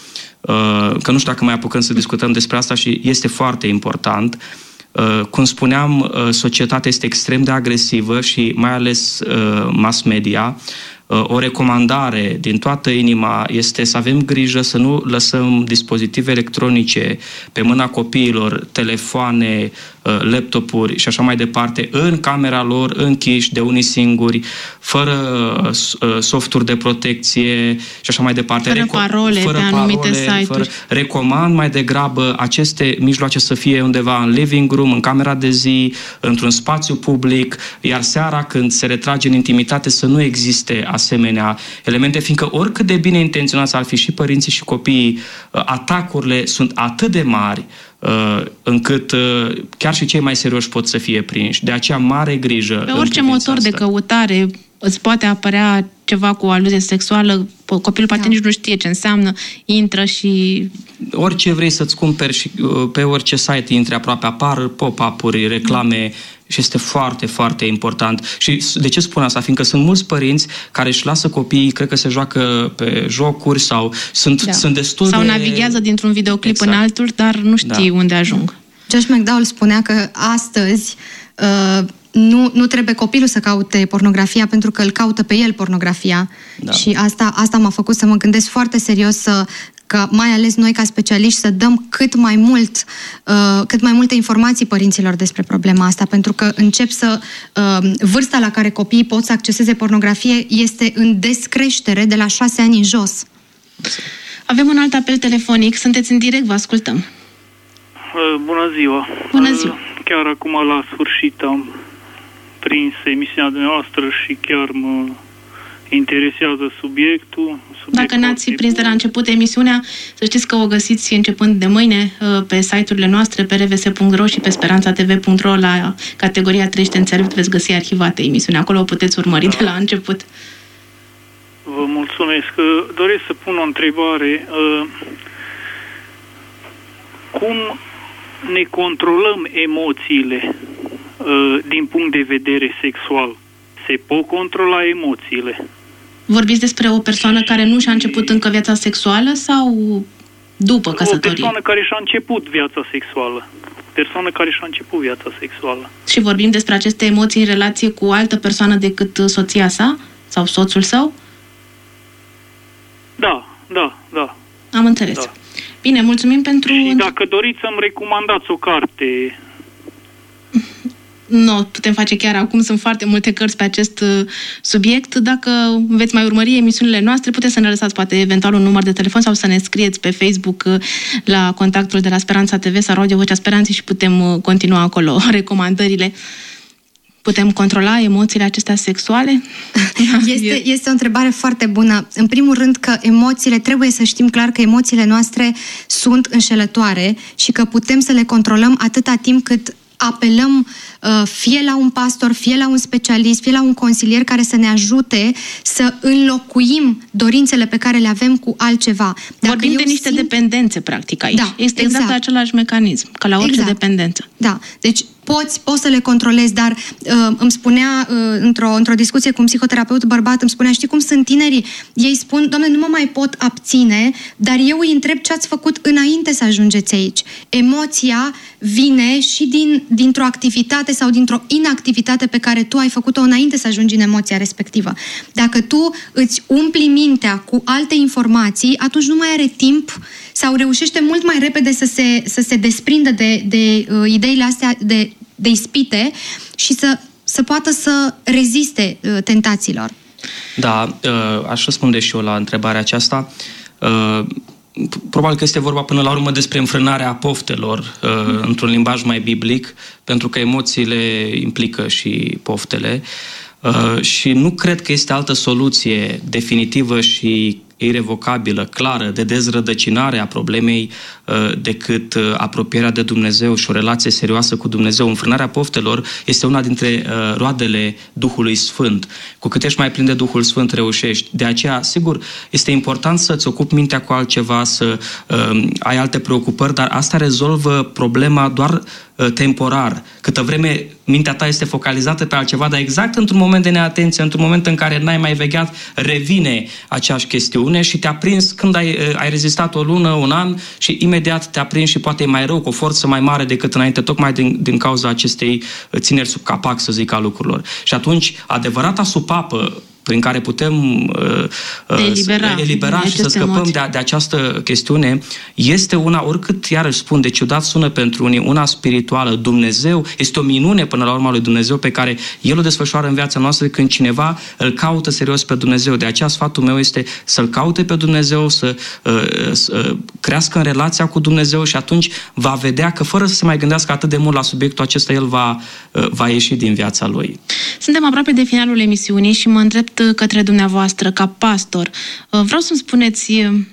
că nu știu dacă mai apucăm să discutăm despre asta și este foarte important. Cum spuneam, societatea este extrem de agresivă și mai ales mass media. O recomandare din toată inima este să avem grijă să nu lăsăm dispozitive electronice pe mâna copiilor, telefoane, laptopuri și așa mai departe, în camera lor, închiși de unii singuri, fără softuri de protecție și așa mai departe. Fără parole fără pe anumite site-uri. Fără... Recomand mai degrabă aceste mijloace să fie undeva în living room, în camera de zi, într-un spațiu public, iar seara când se retrage în intimitate să nu existe asemenea elemente, fiindcă oricât de bine intenționați ar fi și părinții și copiii, atacurile sunt atât de mari încât chiar și cei mai serioși pot să fie prinși. De aceea mare grijă. Pe orice motor asta. de căutare îți poate apărea ceva cu o aluzie sexuală, copilul poate da. nici nu știe ce înseamnă, intră și... Orice vrei să-ți cumperi și pe orice site intri aproape, apar pop-up-uri, reclame... Da. Și este foarte, foarte important. Și de ce spun asta? Fiindcă sunt mulți părinți care își lasă copiii, cred că se joacă pe jocuri sau sunt, da. sunt destul sau de... Sau navighează dintr-un videoclip exact. în altul, dar nu știi da. unde ajung. Josh McDowell spunea că astăzi uh, nu, nu trebuie copilul să caute pornografia pentru că îl caută pe el pornografia. Da. Și asta, asta m-a făcut să mă gândesc foarte serios să că mai ales noi ca specialiști să dăm cât mai mult, uh, cât mai multe informații părinților despre problema asta, pentru că încep să uh, vârsta la care copiii pot să acceseze pornografie este în descreștere de la șase ani în jos. Avem un alt apel telefonic, sunteți în direct, vă ascultăm. Uh, bună ziua! Bună ziua! Uh, chiar acum la sfârșit am prins emisiunea dumneavoastră și chiar mă interesează subiectul. Dacă n-ați prins de la început emisiunea, să știți că o găsiți începând de mâine pe site-urile noastre, pe r v s punct r o și pe speranța t v punct r o, la categoria Trăiește înțelept, veți găsi arhivate emisiunea. Acolo o puteți urmări da. de la început. Vă mulțumesc. Doresc să pun o întrebare. Cum ne controlăm emoțiile din punct de vedere sexual? Se pot controla emoțiile? Vorbiți despre o persoană care nu și-a început încă viața sexuală sau după căsătorie? O persoană care și-a început viața sexuală. Persoană care și-a început viața sexuală. Și vorbim despre aceste emoții în relație cu o altă persoană decât soția sa? Sau soțul său? Da, da, da. Am înțeles. Da. Bine, mulțumim pentru... Și dacă doriți să-mi recomandați o carte... Nu, putem face chiar acum, sunt foarte multe cărți pe acest subiect. Dacă veți mai urmări emisiunile noastre, puteți să ne lăsați poate eventual un număr de telefon sau să ne scrieți pe Facebook la contactul de la Speranța T V sau Radio Vocea Speranței și putem continua acolo recomandările. Putem controla emoțiile acestea sexuale? Este, este o întrebare foarte bună. În primul rând că emoțiile, trebuie să știm clar că emoțiile noastre sunt înșelătoare și că putem să le controlăm atâta timp cât apelăm uh, fie la un pastor, fie la un specialist, fie la un consilier care să ne ajute să înlocuim dorințele pe care le avem cu altceva. Dacă Vorbim de niște simt... dependențe, practic, aici. Da, este exact, exact același mecanism, ca la orice exact. dependență. Da, deci poți, poți să le controlezi, dar uh, îmi spunea uh, într-o, într-o discuție cu un psihoterapeut bărbat, îmi spunea, știi cum sunt tinerii? Ei spun, Doamne, nu mă mai pot abține, dar eu îi întreb ce ați făcut înainte să ajungeți aici. Emoția vine și din, dintr-o activitate sau dintr-o inactivitate pe care tu ai făcut-o înainte să ajungi în emoția respectivă. Dacă tu îți umpli mintea cu alte informații, atunci nu mai are timp sau reușește mult mai repede să se, să se desprindă de, de uh, ideile astea, de, de ispite și să, să poată să reziste uh, tentațiilor. Da, uh, aș răspunde și eu la întrebarea aceasta. Uh, probabil că este vorba până la urmă despre înfrânarea poftelor uh, într-un limbaj mai biblic, pentru că emoțiile implică și poftele. Uh, și nu cred că este altă soluție definitivă și irevocabilă, clară, de dezrădăcinare a problemei uh, decât uh, apropierea de Dumnezeu și o relație serioasă cu Dumnezeu. Înfrânarea poftelor este una dintre uh, roadele Duhului Sfânt. Cu cât ești mai plin de Duhul Sfânt, reușești. De aceea, sigur, este important să-ți ocupi mintea cu altceva, să uh, ai alte preocupări, dar asta rezolvă problema doar uh, temporar. Câtă vreme mintea ta este focalizată pe altceva, dar exact într-un moment de neatenție, într-un moment în care n-ai mai vegheat, revine aceeași chestiune și te-a prins când ai, ai rezistat o lună, un an și imediat te-a prins și poate e mai rău, cu o forță mai mare decât înainte, tocmai din, din cauza acestei țineri sub capac, să zic, a lucrurilor. Și atunci, adevărata supapă prin care putem uh, elibera, elibera și să scăpăm de, de această chestiune, este una, oricât iarăși spun, de ciudat sună pentru unii, una spirituală. Dumnezeu este o minune până la urma lui Dumnezeu pe care El o desfășoară în viața noastră când cineva îl caută serios pe Dumnezeu. De aceea sfatul meu este să-L caute pe Dumnezeu, să, uh, să crească în relația cu Dumnezeu și atunci va vedea că fără să se mai gândească atât de mult la subiectul acesta, El va, uh, va ieși din viața lui. Suntem aproape de finalul emisiunii și mă îndrept către dumneavoastră, ca pastor. Vreau să-mi spuneți,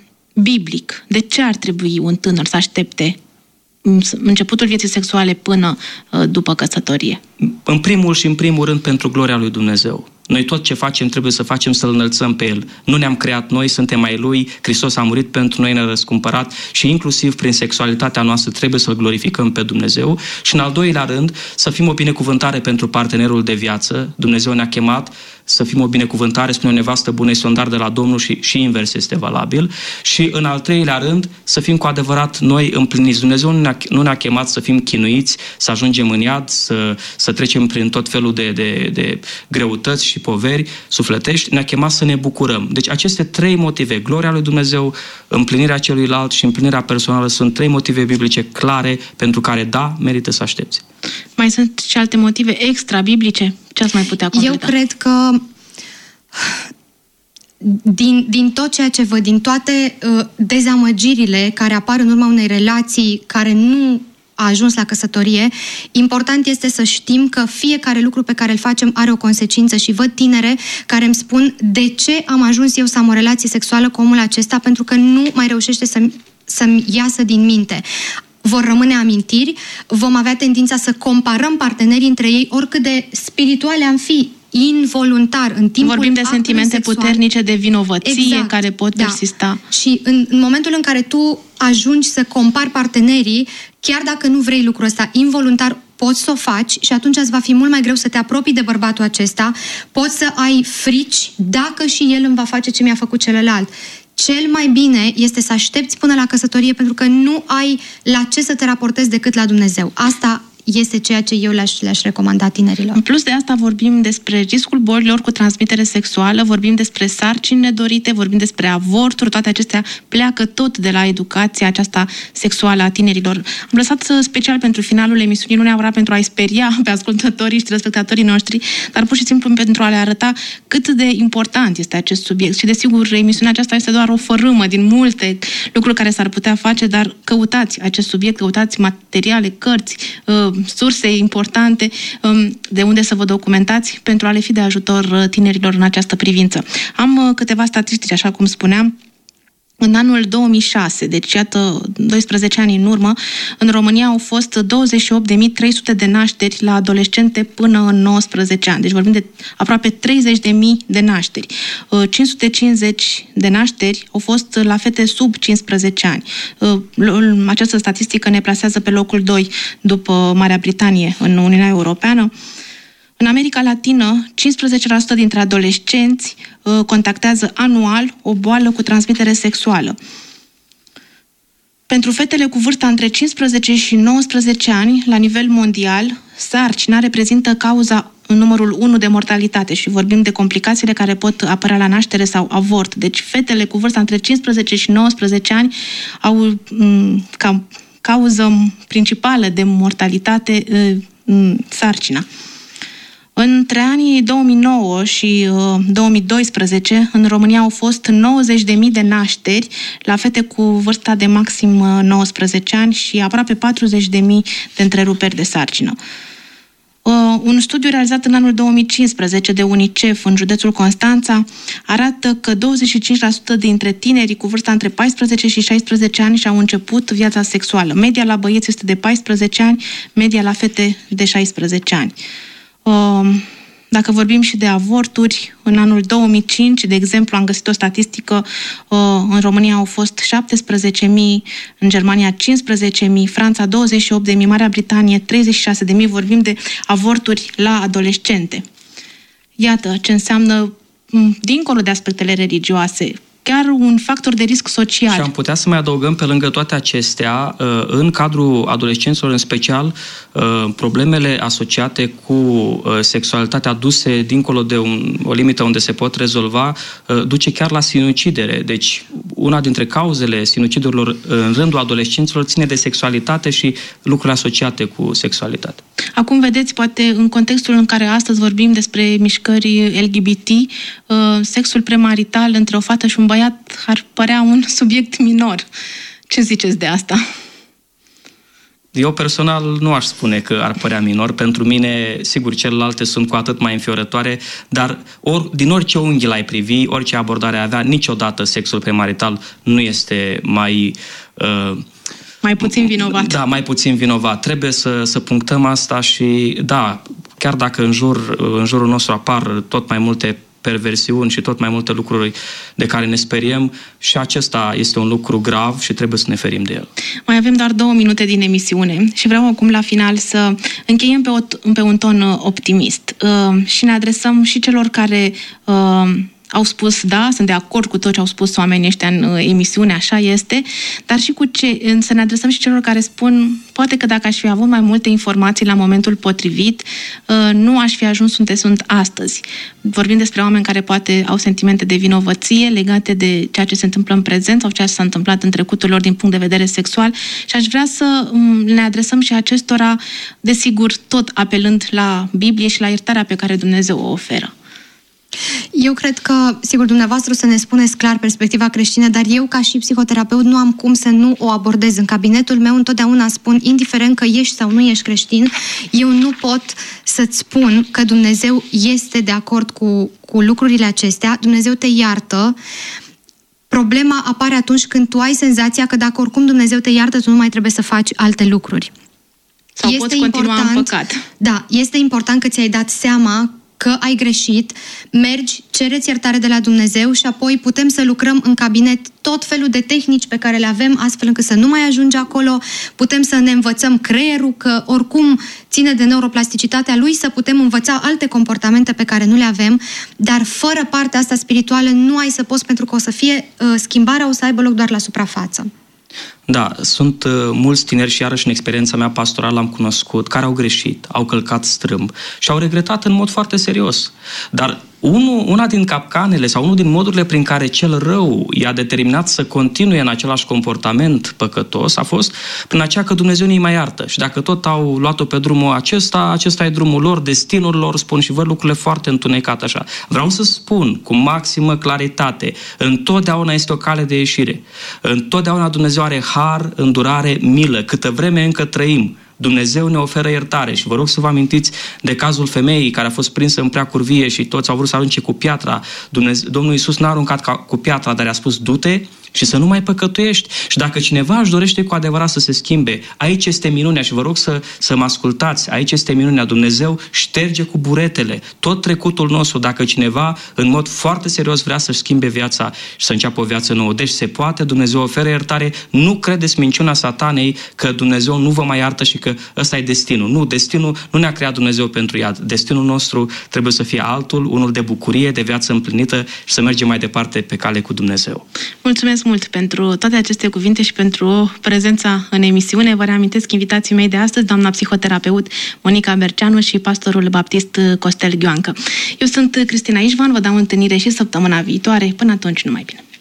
biblic, de ce ar trebui un tânăr să aștepte începutul vieții sexuale până după căsătorie? În primul și în primul rând pentru gloria lui Dumnezeu. Noi tot ce facem trebuie să facem să-L înălțăm pe El. Nu ne-am creat noi, suntem ai Lui, Hristos a murit pentru noi, ne-a răscumpărat și inclusiv prin sexualitatea noastră trebuie să-L glorificăm pe Dumnezeu. Și în al doilea rând, să fim o binecuvântare pentru partenerul de viață. Dumnezeu ne-a chemat să fim o binecuvântare, spune o nevastă bună, este un dar de la Domnul și, și invers este valabil. Și în al treilea rând, să fim cu adevărat noi împliniți. Dumnezeu nu ne-a, nu ne-a chemat să fim chinuiți, să ajungem în iad, să, să trecem prin tot felul de, de, de greutăți și poveri sufletești, ne-a chemat să ne bucurăm. Deci aceste trei motive, gloria lui Dumnezeu, împlinirea celuilalt și împlinirea personală, sunt trei motive biblice clare pentru care, da, merită să aștepți. Mai sunt și alte motive extra-biblice? Ce ați mai putea completa? Eu cred că din, din tot ceea ce văd, din toate uh, dezamăgirile care apar în urma unei relații care nu a ajuns la căsătorie, important este să știm că fiecare lucru pe care îl facem are o consecință și văd tinere care îmi spun de ce am ajuns eu să am o relație sexuală cu omul acesta, pentru că nu mai reușește să-mi, să-mi iasă din minte. Vor rămâne amintiri, vom avea tendința să comparăm partenerii între ei, oricât de spirituale am fi, involuntar, în timpul Vorbim de sentimente sexual. puternice de vinovăție, exact, care pot da. persista. Și în, în momentul în care tu ajungi să compari partenerii, chiar dacă nu vrei lucrul ăsta, involuntar poți să o faci și atunci îți va fi mult mai greu să te apropii de bărbatul acesta, poți să ai frici dacă și el îmi va face ce mi-a făcut celălalt. Cel mai bine este să aștepți până la căsătorie, pentru că nu ai la ce să te raportezi decât la Dumnezeu. Asta este ceea ce eu le-aș, le-aș recomanda tinerilor. În plus de asta vorbim despre riscul bolilor cu transmitere sexuală, vorbim despre sarcini nedorite, vorbim despre avorturi, toate acestea pleacă tot de la educația aceasta sexuală a tinerilor. Am lăsat special pentru finalul emisiunii, nu neapărat pentru a-i speria pe ascultătorii și telespectatorii noștri, dar pur și simplu pentru a le arăta cât de important este acest subiect. Și desigur, emisiunea aceasta este doar o fărâmă din multe lucruri care s-ar putea face, dar căutați acest subiect, căutați materiale, cărți, surse importante de unde să vă documentați pentru a le fi de ajutor tinerilor în această privință. Am câteva statistici, așa cum spuneam. În anul două mii șase, deci iată doisprezece ani în urmă, în România au fost douăzeci și opt de mii trei sute de nașteri la adolescente până în nouăsprezece ani. Deci vorbim de aproape treizeci de mii de nașteri. cinci sute cincizeci de nașteri au fost la fete sub cincisprezece ani. Această statistică ne plasează pe locul doi după Marea Britanie în Uniunea Europeană. În America Latină, cincisprezece la sută dintre adolescenți uh, contactează anual o boală cu transmitere sexuală. Pentru fetele cu vârsta între cincisprezece și nouăsprezece ani, la nivel mondial, sarcina reprezintă cauza numărul unu de mortalitate și vorbim de complicațiile care pot apărea la naștere sau avort. Deci fetele cu vârsta între cincisprezece și nouăsprezece ani au m- ca cauză principală de mortalitate uh, sarcina. Între anii două mii nouă și uh, două mii doisprezece, în România au fost nouăzeci de mii de nașteri la fete cu vârsta de maxim uh, nouăsprezece ani și aproape patruzeci de mii de întreruperi de sarcină. Uh, un studiu realizat în anul două mii cincisprezece de UNICEF în județul Constanța arată că douăzeci și cinci la sută dintre tinerii cu vârsta între paisprezece și șaisprezece ani și-au început viața sexuală. Media la băieți este de paisprezece ani, media la fete de șaisprezece ani. Dacă vorbim și de avorturi, în anul două mii cinci, de exemplu, am găsit o statistică, în România au fost șaptesprezece mii, în Germania cincisprezece mii, Franța douăzeci și opt de mii, Marea Britanie treizeci și șase de mii, vorbim de avorturi la adolescente. Iată ce înseamnă, dincolo de aspectele religioase, chiar un factor de risc social. Și am putea să mai adăugăm pe lângă toate acestea, în cadrul adolescenților în special, problemele asociate cu sexualitatea aduse dincolo de un, o limită unde se pot rezolva, duce chiar la sinucidere. Deci una dintre cauzele sinuciderilor în rândul adolescenților ține de sexualitate și lucruri asociate cu sexualitate. Acum vedeți, poate în contextul în care astăzi vorbim despre mișcări L G B T, sexul premarital între o fată și un băiat ar părea un subiect minor. Ce ziceți de asta? Eu personal nu aș spune că ar părea minor. Pentru mine, sigur, celelalte sunt cu atât mai înfiorătoare, dar or, din orice unghi l-ai privi, orice abordare avea, niciodată sexul premarital nu este mai... Uh, Mai puțin vinovat. Da, mai puțin vinovat. Trebuie să, să punctăm asta și, da, chiar dacă în, jur, în jurul nostru apar tot mai multe perversiuni și tot mai multe lucruri de care ne speriem, și acesta este un lucru grav și trebuie să ne ferim de el. Mai avem doar două minute din emisiune și vreau acum la final să încheiem pe, o, pe un ton optimist uh, și ne adresăm și celor care... Uh, au spus, da, sunt de acord cu tot ce au spus oamenii ăștia în uh, emisiune, așa este, dar și cu ce, să ne adresăm și celor care spun, poate că dacă aș fi avut mai multe informații la momentul potrivit, uh, nu aș fi ajuns unde sunt astăzi. Vorbim despre oameni care poate au sentimente de vinovăție legate de ceea ce se întâmplă în prezent sau ceea ce s-a întâmplat în trecutul lor din punct de vedere sexual și aș vrea să um, ne adresăm și acestora, desigur, tot apelând la Biblie și la iertarea pe care Dumnezeu o oferă. Eu cred că, sigur, dumneavoastră să ne spuneți clar perspectiva creștină, dar eu, ca și psihoterapeut, nu am cum să nu o abordez. În cabinetul meu întotdeauna spun, indiferent că ești sau nu ești creștin, eu nu pot să-ți spun că Dumnezeu este de acord cu, cu lucrurile acestea. Dumnezeu te iartă. Problema apare atunci când tu ai senzația că dacă oricum Dumnezeu te iartă, tu nu mai trebuie să faci alte lucruri. Sau este poți continua în păcat. Da, este important că ți-ai dat seama că ai greșit, mergi, cereți iertare de la Dumnezeu și apoi putem să lucrăm în cabinet tot felul de tehnici pe care le avem, astfel încât să nu mai ajungi acolo, putem să ne învățăm creierul, că oricum ține de neuroplasticitatea lui, să putem învăța alte comportamente pe care nu le avem, dar fără partea asta spirituală nu ai să poți, pentru că o să fie, schimbarea o să aibă loc doar la suprafață. Da, sunt uh, mulți tineri și iarăși în experiența mea pastorală am cunoscut care au greșit, au călcat strâmb și au regretat în mod foarte serios. Dar unu, una din capcanele sau unul din modurile prin care cel rău i-a determinat să continue în același comportament păcătos a fost prin aceea că Dumnezeu nu-i mai iartă. Și dacă tot au luat-o pe drumul acesta, acesta e drumul lor, destinul lor, spun și văd lucrurile foarte întunecate așa. Vreau să spun cu maximă claritate, întotdeauna este o cale de ieșire. Întotdeauna Dumnezeu are har, îndurare, milă, câtă vreme încă trăim. Dumnezeu ne oferă iertare și vă rog să vă amintiți de cazul femeii care a fost prinsă în prea curvie și toți au vrut să arunce cu piatra. Dumnezeu, Domnul Iisus n-a aruncat cu piatra, dar i-a spus du-te și să nu mai păcătuiești. Și dacă cineva își dorește cu adevărat să se schimbe, aici este minunea și vă rog să, să mă ascultați, aici este minunea. Dumnezeu șterge cu buretele tot trecutul nostru dacă cineva în mod foarte serios vrea să-și schimbe viața și să înceapă o viață nouă. Deci se poate, Dumnezeu oferă iertare, nu credeți minciuna satanei că Dumnezeu nu vă mai iartă și că ăsta e destinul. Nu, destinul nu ne-a creat Dumnezeu pentru iad. Destinul nostru trebuie să fie altul, unul de bucurie, de viață împlinită și să mergem mai departe pe cale cu Dumnezeu. Mulțumesc mult pentru toate aceste cuvinte și pentru prezența în emisiune. Vă reamintesc invitații mei de astăzi, doamna psihoterapeut Monica Berceanu și pastorul baptist Costel Ghioancă. Eu sunt Cristina Ișvan, vă dau întâlnire și săptămâna viitoare. Până atunci, numai bine!